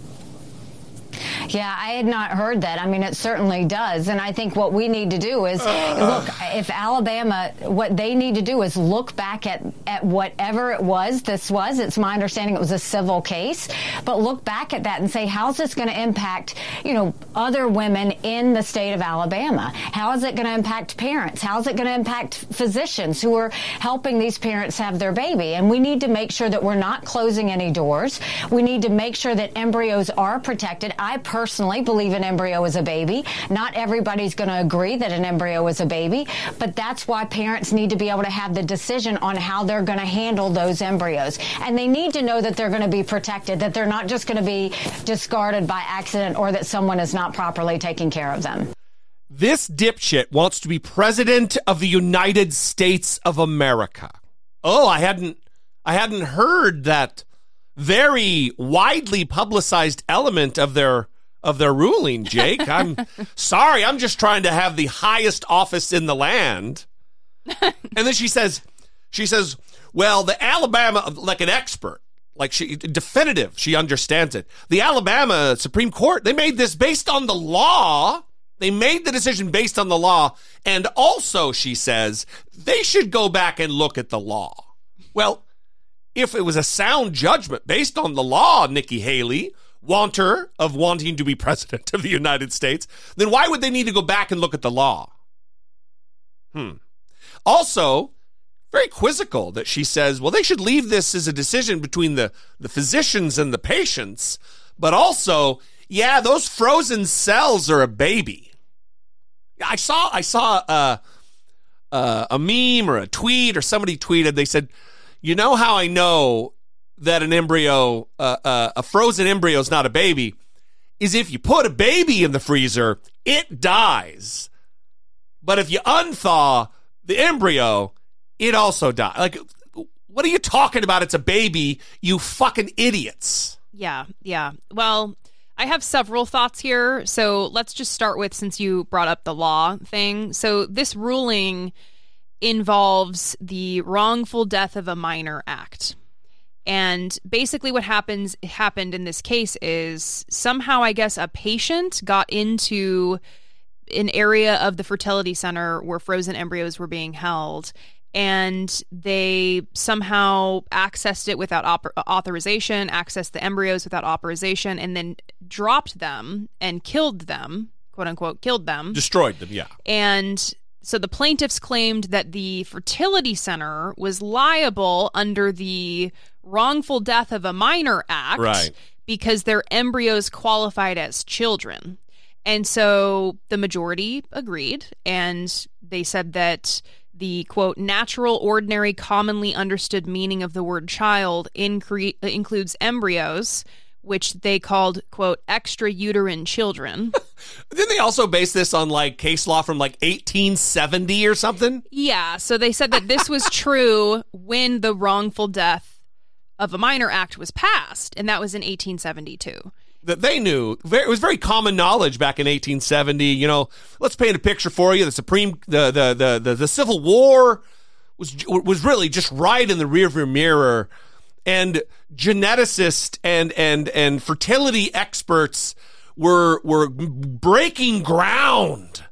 Yeah, I had not heard that. I mean, it certainly does. And I think what we need to do is, look, if Alabama, what they need to do is look back at whatever it was, it's my understanding it was a civil case, but look back at that and say, how's this going to impact, other women in the state of Alabama? How is it going to impact parents? How is it going to impact physicians who are helping these parents have their baby? And we need to make sure that we're not closing any doors. We need to make sure that embryos are protected. I personally believe an embryo is a baby. Not everybody's going to agree that an embryo is a baby, but that's why parents need to be able to have the decision on how they're going to handle those embryos. And they need to know that they're going to be protected, that they're not just going to be discarded by accident or that someone is not properly taking care of them. This dipshit wants to be president of the United States of America. Oh, I hadn't heard that very widely publicized element of their ruling, Jake. I'm sorry. I'm just trying to have the highest office in the land. And then she says, well, the Alabama, like an expert, like definitive, she understands it. The Alabama Supreme Court, they made this based on the law. They made the decision based on the law. And also, she says, they should go back and look at the law. Well, if it was a sound judgment based on the law, Nikki Haley, wanting to be president of the United States, then why would they need to go back and look at the law? Also, very quizzical that she says, well, they should leave this as a decision between the physicians and the patients, but also, yeah, those frozen cells are a baby. I saw a meme or a tweet, or somebody tweeted, they said, you know how I know that an embryo, a frozen embryo is not a baby, is if you put a baby in the freezer, it dies. But if you unthaw the embryo, it also dies. Like, what are you talking about? It's a baby, you fucking idiots. Yeah. Well, I have several thoughts here. So let's just start with, since you brought up the law thing. So this ruling involves the wrongful death of a minor act. And basically what happened in this case is somehow, I guess, a patient got into an area of the fertility center where frozen embryos were being held, and they somehow accessed it without authorization, accessed the embryos without authorization, and then dropped them and killed them, quote unquote, killed them. Destroyed them, yeah. And so the plaintiffs claimed that the fertility center was liable under the wrongful death of a minor act because their embryos qualified as children. And so the majority agreed, and they said that the, quote, natural, ordinary, commonly understood meaning of the word child includes embryos, which they called, quote, extrauterine children. Didn't they also base this on, like, case law from, like, 1870 or something? Yeah, so they said that this was true when the wrongful death of a minor act was passed, and that was in 1872. That they knew. It was very common knowledge back in 1870. You know, let's paint a picture for you. The Civil War was really just right in the rearview mirror, and geneticists and fertility experts were breaking ground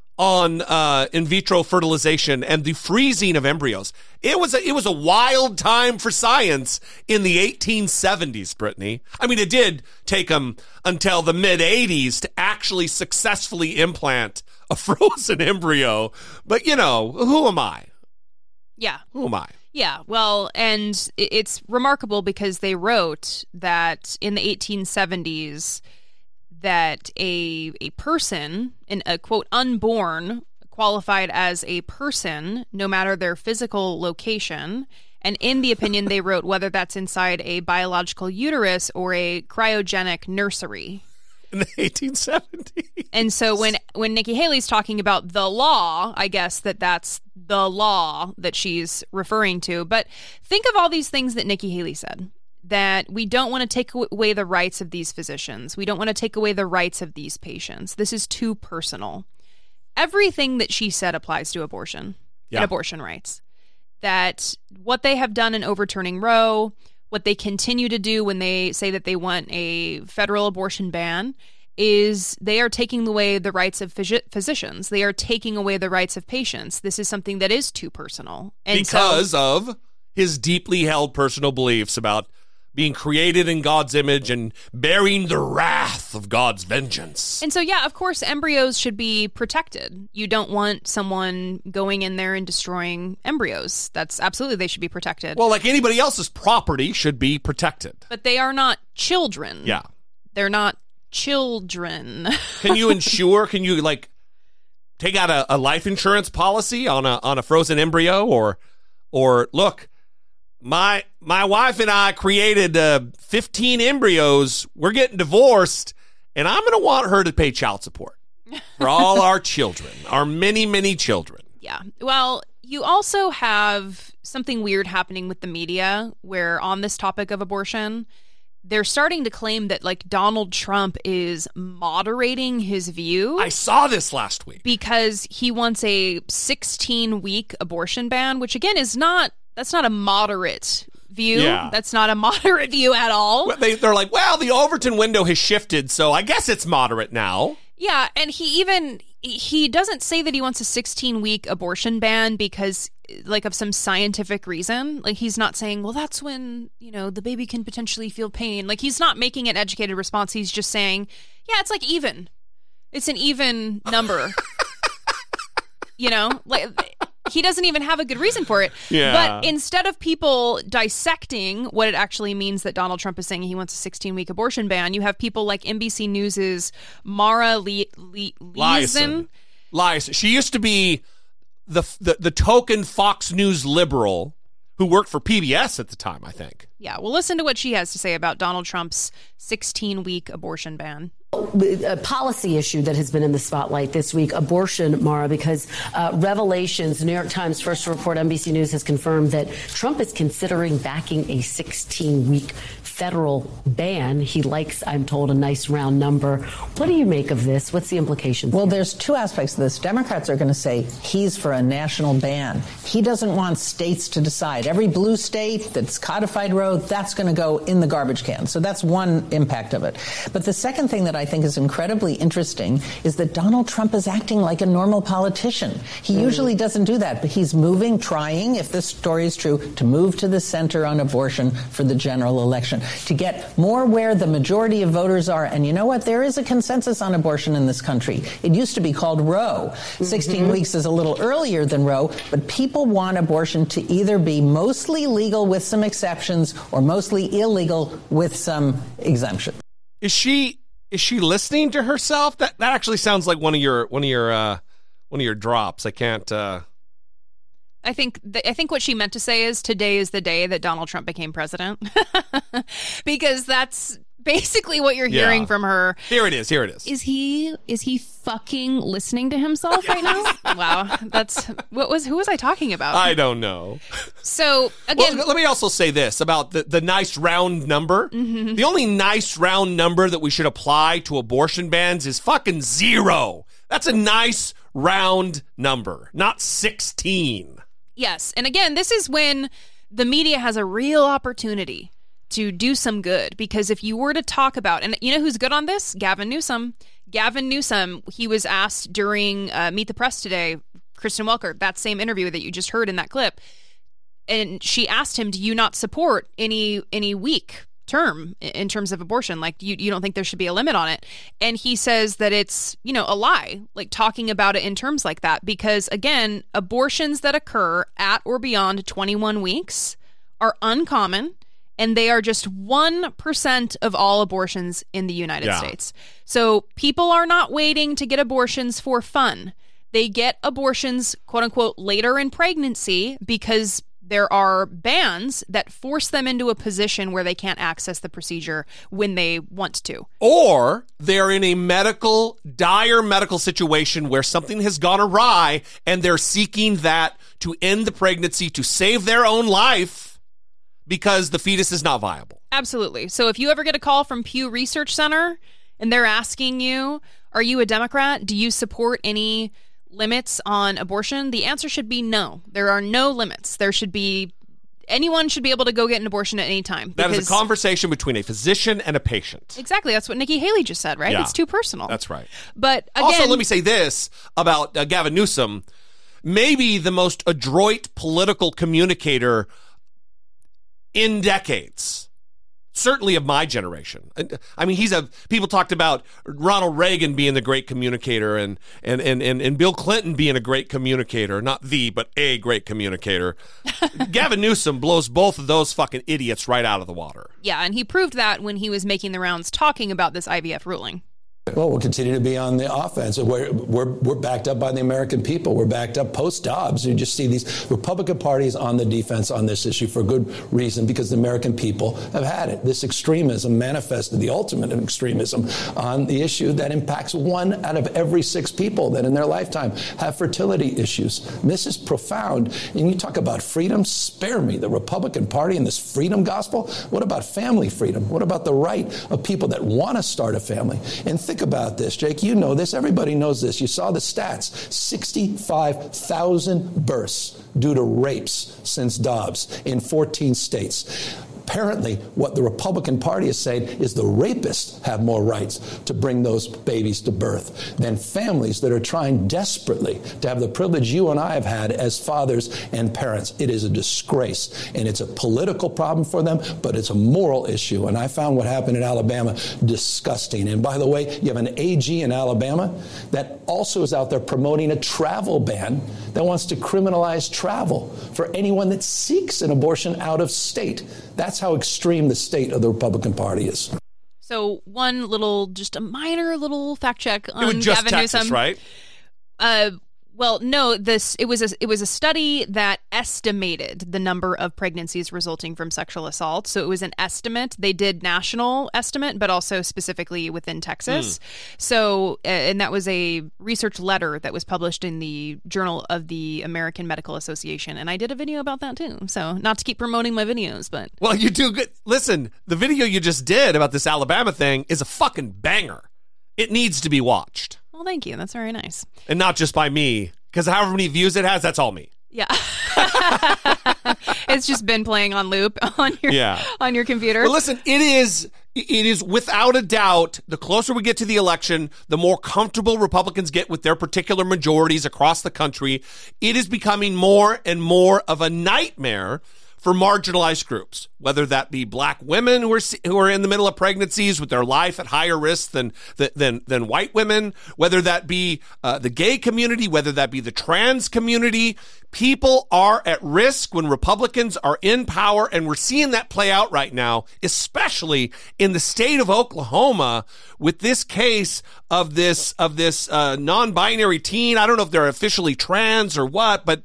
on in vitro fertilization and the freezing of embryos. It was a wild time for science in the 1870s, Brittany. I mean, it did take them until the mid-80s to actually successfully implant a frozen embryo. But, you know, who am I? Yeah. Who am I? Yeah, well, and it's remarkable because they wrote that in the 1870s that a person, a quote, unborn, qualified as a person, no matter their physical location. And in the opinion, they wrote whether that's inside a biological uterus or a cryogenic nursery. In the 1870s. And so when Nikki Haley's talking about the law, I guess that's the law that she's referring to. But think of all these things that Nikki Haley said. That we don't want to take away the rights of these physicians. We don't want to take away the rights of these patients. This is too personal. Everything that she said applies to abortion and abortion rights. That what they have done in overturning Roe, what they continue to do when they say that they want a federal abortion ban, is they are taking away the rights of physicians. They are taking away the rights of patients. This is something that is too personal. And because of his deeply held personal beliefs about being created in God's image and bearing the wrath of God's vengeance. And so, yeah, of course, embryos should be protected. You don't want someone going in there and destroying embryos. That's absolutely, they should be protected. Well, like anybody else's property should be protected. But they are not children. Yeah. They're not children. Can you like take out a life insurance policy on a frozen embryo or look, My wife and I created 15 embryos. We're getting divorced, and I'm going to want her to pay child support for all our children, our many, many children. Yeah. Well, you also have something weird happening with the media where on this topic of abortion, they're starting to claim that, like, Donald Trump is moderating his view. I saw this last week. Because he wants a 16-week abortion ban, which, again, that's not a moderate view. Yeah. That's not a moderate view at all. Well, they're like, well, the Overton window has shifted, so I guess it's moderate now. Yeah, and he doesn't say that he wants a 16-week abortion ban because, like, of some scientific reason. Like, he's not saying, well, that's when, the baby can potentially feel pain. Like, he's not making an educated response. He's just saying, yeah, it's like even. It's an even number. Like, he doesn't even have a good reason for it. Yeah. But instead of people dissecting what it actually means that Donald Trump is saying he wants a 16-week abortion ban, you have people like NBC News' Mara Liasson. She used to be the token Fox News liberal who worked for PBS at the time, I think. Yeah, well, listen to what she has to say about Donald Trump's 16-week abortion ban. A policy issue that has been in the spotlight this week, abortion, Mara, because Revelations, New York Times first report, NBC News has confirmed that Trump is considering backing a 16-week federal ban. He likes, I'm told, a nice round number. What do you make of this? What's the implications? Well, there's two aspects of this. Democrats are going to say he's for a national ban. He doesn't want states to decide. Every blue state that's codified Roe, that's going to go in the garbage can. So that's one impact of it. But the second thing that I think is incredibly interesting is that Donald Trump is acting like a normal politician. He usually doesn't do that, but he's trying, if this story is true, to move to the center on abortion for the general election, to get more where the majority of voters are. And you know what? There is a consensus on abortion in this country. It used to be called Roe. 16 weeks is a little earlier than Roe, but people want abortion to either be mostly legal with some exceptions or mostly illegal with some exemption. Is she listening to herself? That actually sounds like one of your drops. I can't. I think what she meant to say is today is the day that Donald Trump became president, because that's basically what you're hearing from her. Here it is. Is he fucking listening to himself right now? Wow, who was I talking about? I don't know. So again, let me also say this about the nice round number. Mm-hmm. The only nice round number that we should apply to abortion bans is fucking 0. That's a nice round number, not 16. Yes, and again, this is when the media has a real opportunity to do some good, because if you were to talk about, and you know who's good on this? Gavin Newsom. He was asked during Meet the Press today, Kristen Welker, that same interview that you just heard in that clip, and she asked him, do you not support any weak term in terms of abortion? Like, you don't think there should be a limit on it? And he says that it's, a lie, like talking about it in terms like that, because again, abortions that occur at or beyond 21 weeks are uncommon. And they are just 1% of all abortions in the United States. So people are not waiting to get abortions for fun. They get abortions, quote unquote, later in pregnancy because there are bans that force them into a position where they can't access the procedure when they want to. Or they're in a dire medical situation where something has gone awry and they're seeking that to end the pregnancy to save their own life, because the fetus is not viable. Absolutely. So if you ever get a call from Pew Research Center and they're asking you, are you a Democrat? Do you support any limits on abortion? The answer should be no. There are no limits. Anyone should be able to go get an abortion at any time. That is a conversation between a physician and a patient. Exactly. That's what Nikki Haley just said, right? Yeah. It's too personal. That's right. But again, also, let me say this about Gavin Newsom. Maybe the most adroit political communicator in decades, certainly of my generation. I mean, people talked about Ronald Reagan being the great communicator and Bill Clinton being a great communicator, not but a great communicator. Gavin Newsom blows both of those fucking idiots right out of the water. Yeah, and he proved that when he was making the rounds talking about this IVF ruling. Well, we'll continue to be on the offense. We're backed up by the American people. We're backed up post-Dobbs. You just see these Republican parties on the defense on this issue for good reason, because the American people have had it. This extremism manifested, the ultimate extremism, on the issue that impacts 1 out of every 6 people that in their lifetime have fertility issues. And this is profound. And you talk about freedom, spare me. The Republican Party and this freedom gospel. What about family freedom? What about the right of people that want to start a family? And think about this, Jake. You know this. Everybody knows this. You saw the stats. 65,000 births due to rapes since Dobbs in 14 states. Apparently, what the Republican Party is saying is the rapists have more rights to bring those babies to birth than families that are trying desperately to have the privilege you and I have had as fathers and parents. It is a disgrace, and it's a political problem for them, but it's a moral issue. And I found what happened in Alabama disgusting. And by the way, you have an AG in Alabama that also is out there promoting a travel ban that wants to criminalize travel for anyone that seeks an abortion out of state. That's how extreme the state of the Republican Party is. So just a minor little fact check on it was just Gavin Texas, Newsom. Right? Well, no, it was a study that estimated the number of pregnancies resulting from sexual assault. So it was an estimate. They did national estimate, but also specifically within Texas. So, and that was a research letter that was published in the Journal of the American Medical Association. And I did a video about that too. So not to keep promoting my videos, but. Well, you do good. Listen, the video you just did about this Alabama thing is a fucking banger. It needs to be watched. Well, thank you. That's very nice. And not just by me, because however many views it has, that's all me. Yeah. It's just been playing on loop on your computer. Well, listen, it is without a doubt, the closer we get to the election, the more comfortable Republicans get with their particular majorities across the country. It is becoming more and more of a nightmare for marginalized groups, whether that be black women who are in the middle of pregnancies with their life at higher risk than white women, whether that be the gay community, whether that be the trans community. People are at risk when Republicans are in power, and we're seeing that play out right now, especially in the state of Oklahoma with this case of this non-binary teen. I don't know if they're officially trans or what, but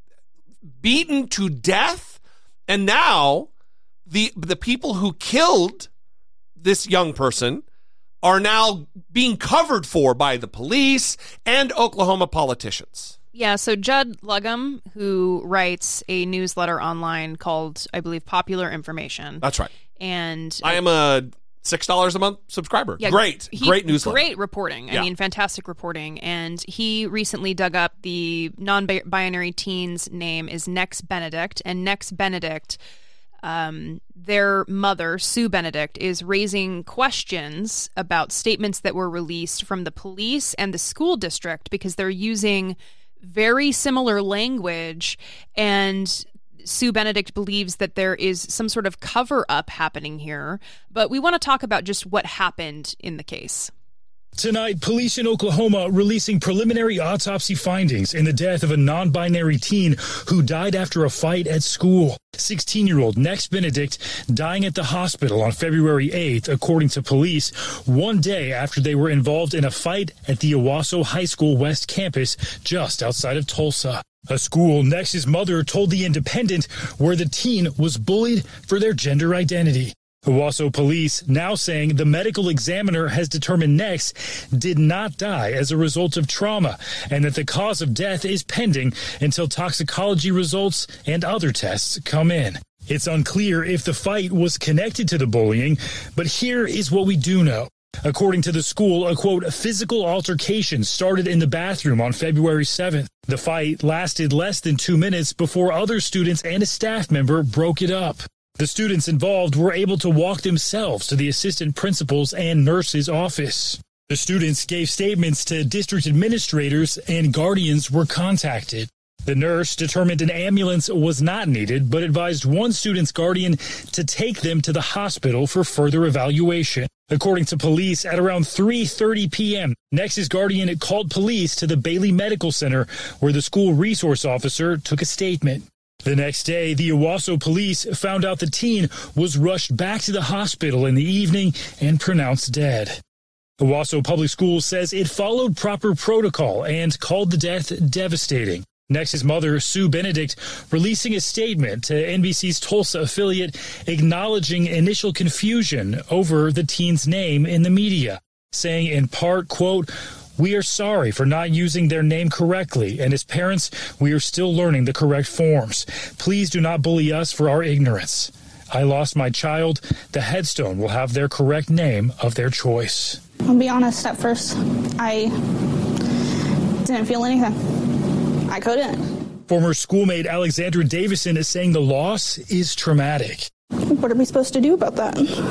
beaten to death. And now the people who killed this young person are now being covered for by the police and Oklahoma politicians. Yeah, so Judd Lugham, who writes a newsletter online called, I believe, Popular Information. That's right. And I am a $6 a month subscriber. Yeah, great newsletter. Great reporting. I mean, fantastic reporting. And he recently dug up the non-binary teen's name is Nex Benedict. And Nex Benedict, their mother, Sue Benedict, is raising questions about statements that were released from the police and the school district because they're using very similar language, and Sue Benedict believes that there is some sort of cover-up happening here, but we want to talk about just what happened in the case. Tonight, police in Oklahoma releasing preliminary autopsy findings in the death of a non-binary teen who died after a fight at school. 16-year-old Nex Benedict dying at the hospital on February 8th, according to police, one day after they were involved in a fight at the Owasso High School West campus just outside of Tulsa. A school Nex's mother told The Independent where the teen was bullied for their gender identity. Owasso police now saying the medical examiner has determined Nex did not die as a result of trauma and that the cause of death is pending until toxicology results and other tests come in. It's unclear if the fight was connected to the bullying, but here is what we do know. According to the school, a, quote, physical altercation started in the bathroom on February 7th. The fight lasted less than 2 minutes before other students and a staff member broke it up. The students involved were able to walk themselves to the assistant principal's and nurse's office. The students gave statements to district administrators and guardians were contacted. The nurse determined an ambulance was not needed, but advised one student's guardian to take them to the hospital for further evaluation. According to police, at around 3:30 p.m., Nex's guardian called police to the Bailey Medical Center, where the school resource officer took a statement. The next day, the Owasso police found out the teen was rushed back to the hospital in the evening and pronounced dead. Owasso Public Schools says it followed proper protocol and called the death devastating. Nex's mother, Sue Benedict, releasing a statement to NBC's Tulsa affiliate acknowledging initial confusion over the teen's name in the media, saying in part, quote, "We are sorry for not using their name correctly, and as parents, we are still learning the correct forms. Please do not bully us for our ignorance. I lost my child. The headstone will have their correct name of their choice." I'll be honest, at first, I didn't feel anything. I couldn't. Former schoolmate Alexandra Davison is saying the loss is traumatic. What are we supposed to do about that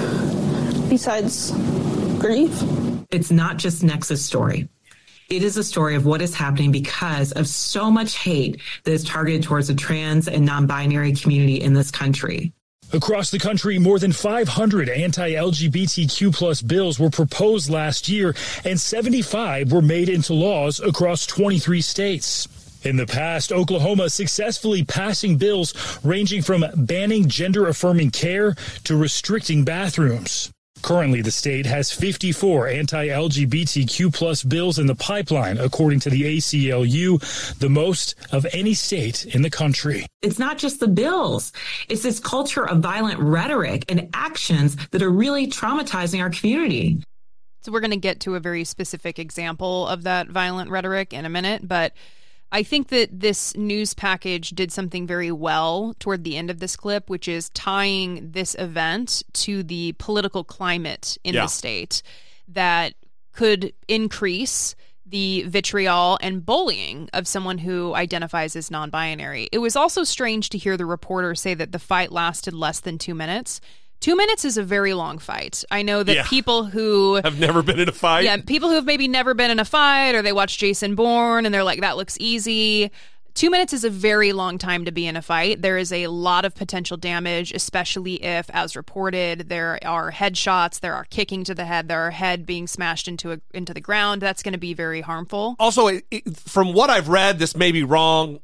besides grieve? It's not just Nex's story. It is a story of what is happening because of so much hate that is targeted towards the trans and non-binary community in this country. Across the country, more than 500 anti-LGBTQ+ bills were proposed last year, and 75 were made into laws across 23 states. In the past, Oklahoma successfully passing bills ranging from banning gender-affirming care to restricting bathrooms. Currently, the state has 54 anti-LGBTQ+ bills in the pipeline, according to the ACLU, the most of any state in the country. It's not just the bills. It's this culture of violent rhetoric and actions that are really traumatizing our community. So we're going to get to a very specific example of that violent rhetoric in a minute, but I think that this news package did something very well toward the end of this clip, which is tying this event to the political climate in the state that could increase the vitriol and bullying of someone who identifies as non-binary. It was also strange to hear the reporter say that the fight lasted less than 2 minutes. 2 minutes is a very long fight. I know that people who have never been in a fight. Yeah, people who have maybe never been in a fight, or they watch Jason Bourne and they're like, that looks easy. 2 minutes is a very long time to be in a fight. There is a lot of potential damage, especially if, as reported, there are headshots, there are kicking to the head, there are head being smashed into the ground. That's going to be very harmful. Also, from what I've read, this may be wrong.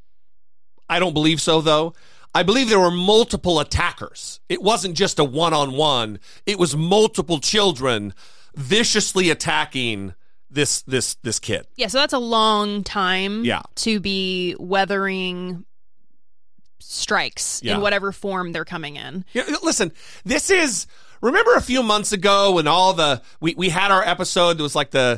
I don't believe so, though. I believe there were multiple attackers. It wasn't just a one-on-one. It was multiple children viciously attacking this kid. Yeah, so that's a long time to be weathering strikes in whatever form they're coming in. Yeah, listen, this is... Remember a few months ago when we had our episode that was like the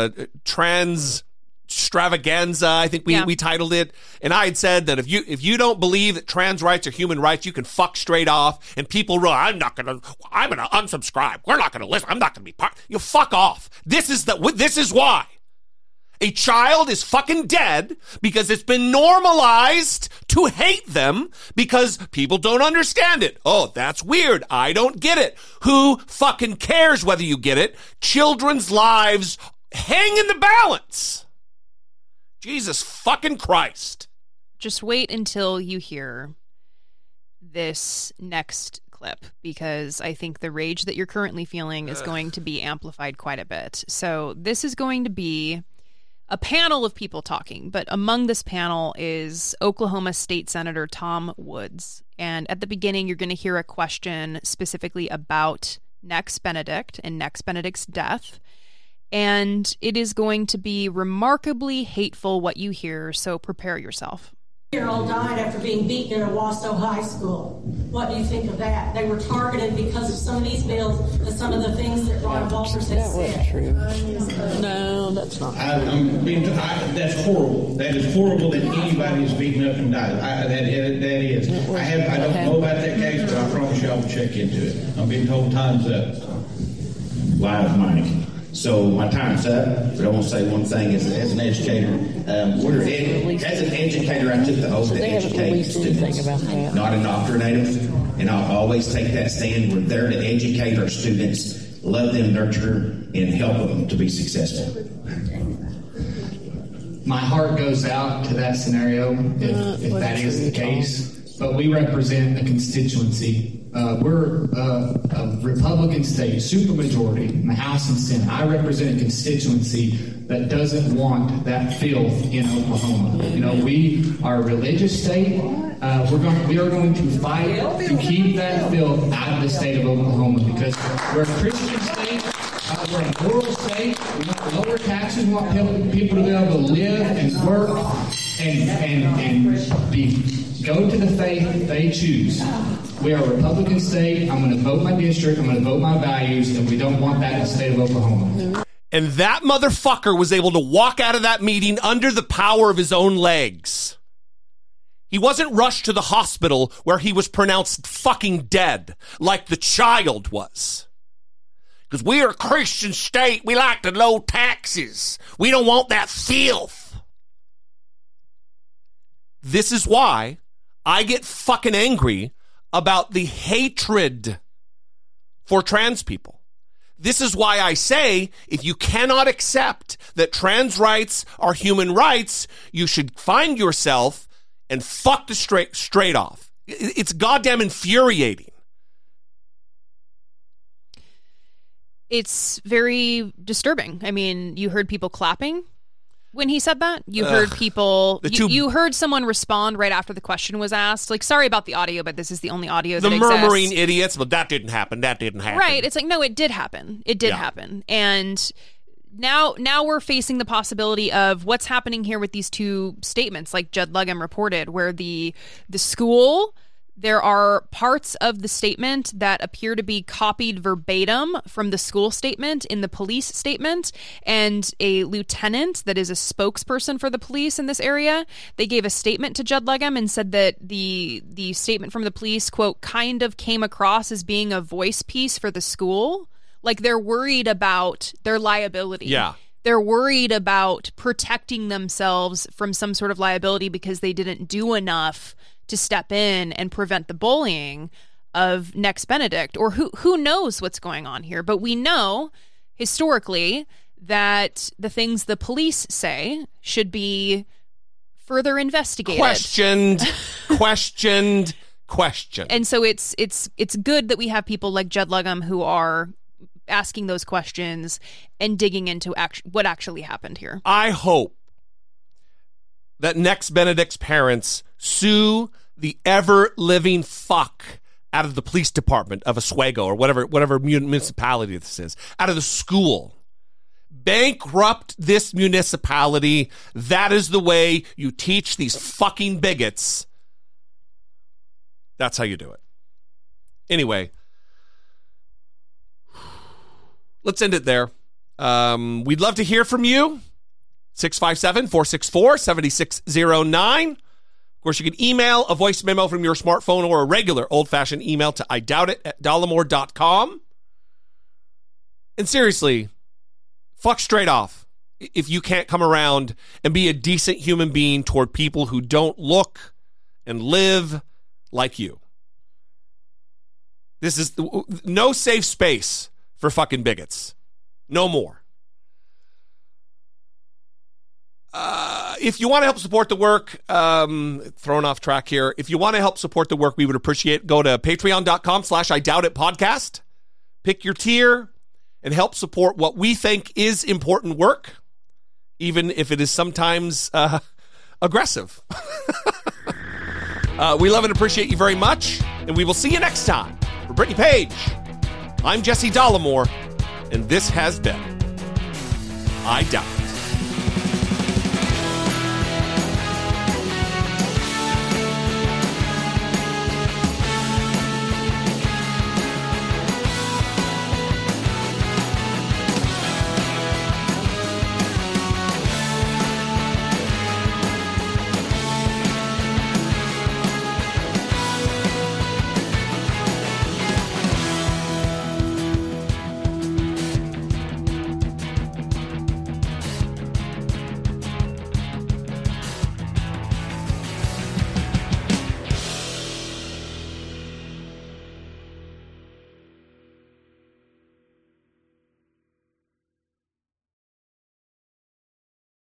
trans extravaganza, I think we titled it, and I had said that if you don't believe that trans rights are human rights, you can fuck straight off. And people wrote, I'm gonna unsubscribe. We're not gonna listen. I'm not gonna be part. You fuck off. This is why a child is fucking dead, because it's been normalized to hate them because people don't understand it. Oh, that's weird. I don't get it. Who fucking cares whether you get it? Children's lives hang in the balance. Jesus fucking Christ. Just wait until you hear this next clip, because I think the rage that you're currently feeling is going to be amplified quite a bit. So this is going to be a panel of people talking, but among this panel is Oklahoma State Senator Tom Woods. And at the beginning, you're going to hear a question specifically about Nex Benedict and Nex Benedict's death. And it is going to be remarkably hateful what you hear, so prepare yourself. Year-old died after being beaten in Owasso High School. What do you think of that? They were targeted because of some of these bills and some of the things that Ron Walters has said. That's true. No, that's not true. That's horrible. That is horrible that anybody is beaten up and died. That is. I don't know about that case, but I promise you I will check into it. I'm being told time's up. Live mic. So my time's up, but I want to say one thing as an educator. As an educator, I took the oath to educate students, not indoctrinate them. And I'll always take that stand. We're there to educate our students, love them, nurture, and help them to be successful. My heart goes out to that scenario if that is the case. But we represent a constituency. We're a Republican state, supermajority in the House and Senate. I represent a constituency that doesn't want that filth in Oklahoma. You know, we are a religious state. We are going to fight to keep that filth out of the state of Oklahoma, because we're a Christian state. We're a moral state. We want lower taxes. We want people to be able to live and work and go to the faith they choose. We are a Republican state. I'm going to vote my district. I'm going to vote my values, and we don't want that in the state of Oklahoma. And that motherfucker was able to walk out of that meeting under the power of his own legs. He wasn't rushed to the hospital where he was pronounced fucking dead like the child was. Because we are a Christian state. We like the low taxes. We don't want that filth. This is why I get fucking angry about the hatred for trans people. This is why I say, if you cannot accept that trans rights are human rights, you should find yourself and fuck the straight off. It's goddamn infuriating. It's very disturbing. I mean, you heard people clapping when he said that. You heard people, you heard someone respond right after the question was asked. Like, sorry about the audio, but this is the only audio that exists. The murmuring idiots, but that didn't happen. Right. It's like, no, it did happen. It did happen. And now we're facing the possibility of what's happening here with these two statements, like Judd Lugham reported, where the school... There are parts of the statement that appear to be copied verbatim from the school statement in the police statement, and a lieutenant that is a spokesperson for the police in this area, they gave a statement to Judd Lugham and said that the statement from the police, quote, kind of came across as being a voice piece for the school. Like, they're worried about their liability. Yeah. They're worried about protecting themselves from some sort of liability because they didn't do enough to step in and prevent the bullying of Nex Benedict, or who knows what's going on here. But we know historically that the things the police say should be further investigated. Questioned. And so it's good that we have people like Jed Lugham who are asking those questions and digging into what actually happened here. I hope that next Benedict's parents sue the ever-living fuck out of the police department of Oswego or whatever municipality this is, out of the school. Bankrupt this municipality. That is the way you teach these fucking bigots. That's how you do it. Anyway, let's end it there. We'd love to hear from you. 657-464-7609. Of course, you can email a voice memo from your smartphone or a regular old-fashioned email to idoubt@dollemore.com. And seriously, fuck straight off if you can't come around and be a decent human being toward people who don't look and live like you. This is no safe space for fucking bigots. No more. If you want to help support the work, thrown off track here. If you want to help support the work, we would appreciate it. Go to patreon.com/IDoubtItPodcast. Pick your tier and help support what we think is important work, even if it is sometimes aggressive. We love and appreciate you very much, and we will see you next time. For Brittany Page, I'm Jesse Dollemore, and this has been I Doubt It.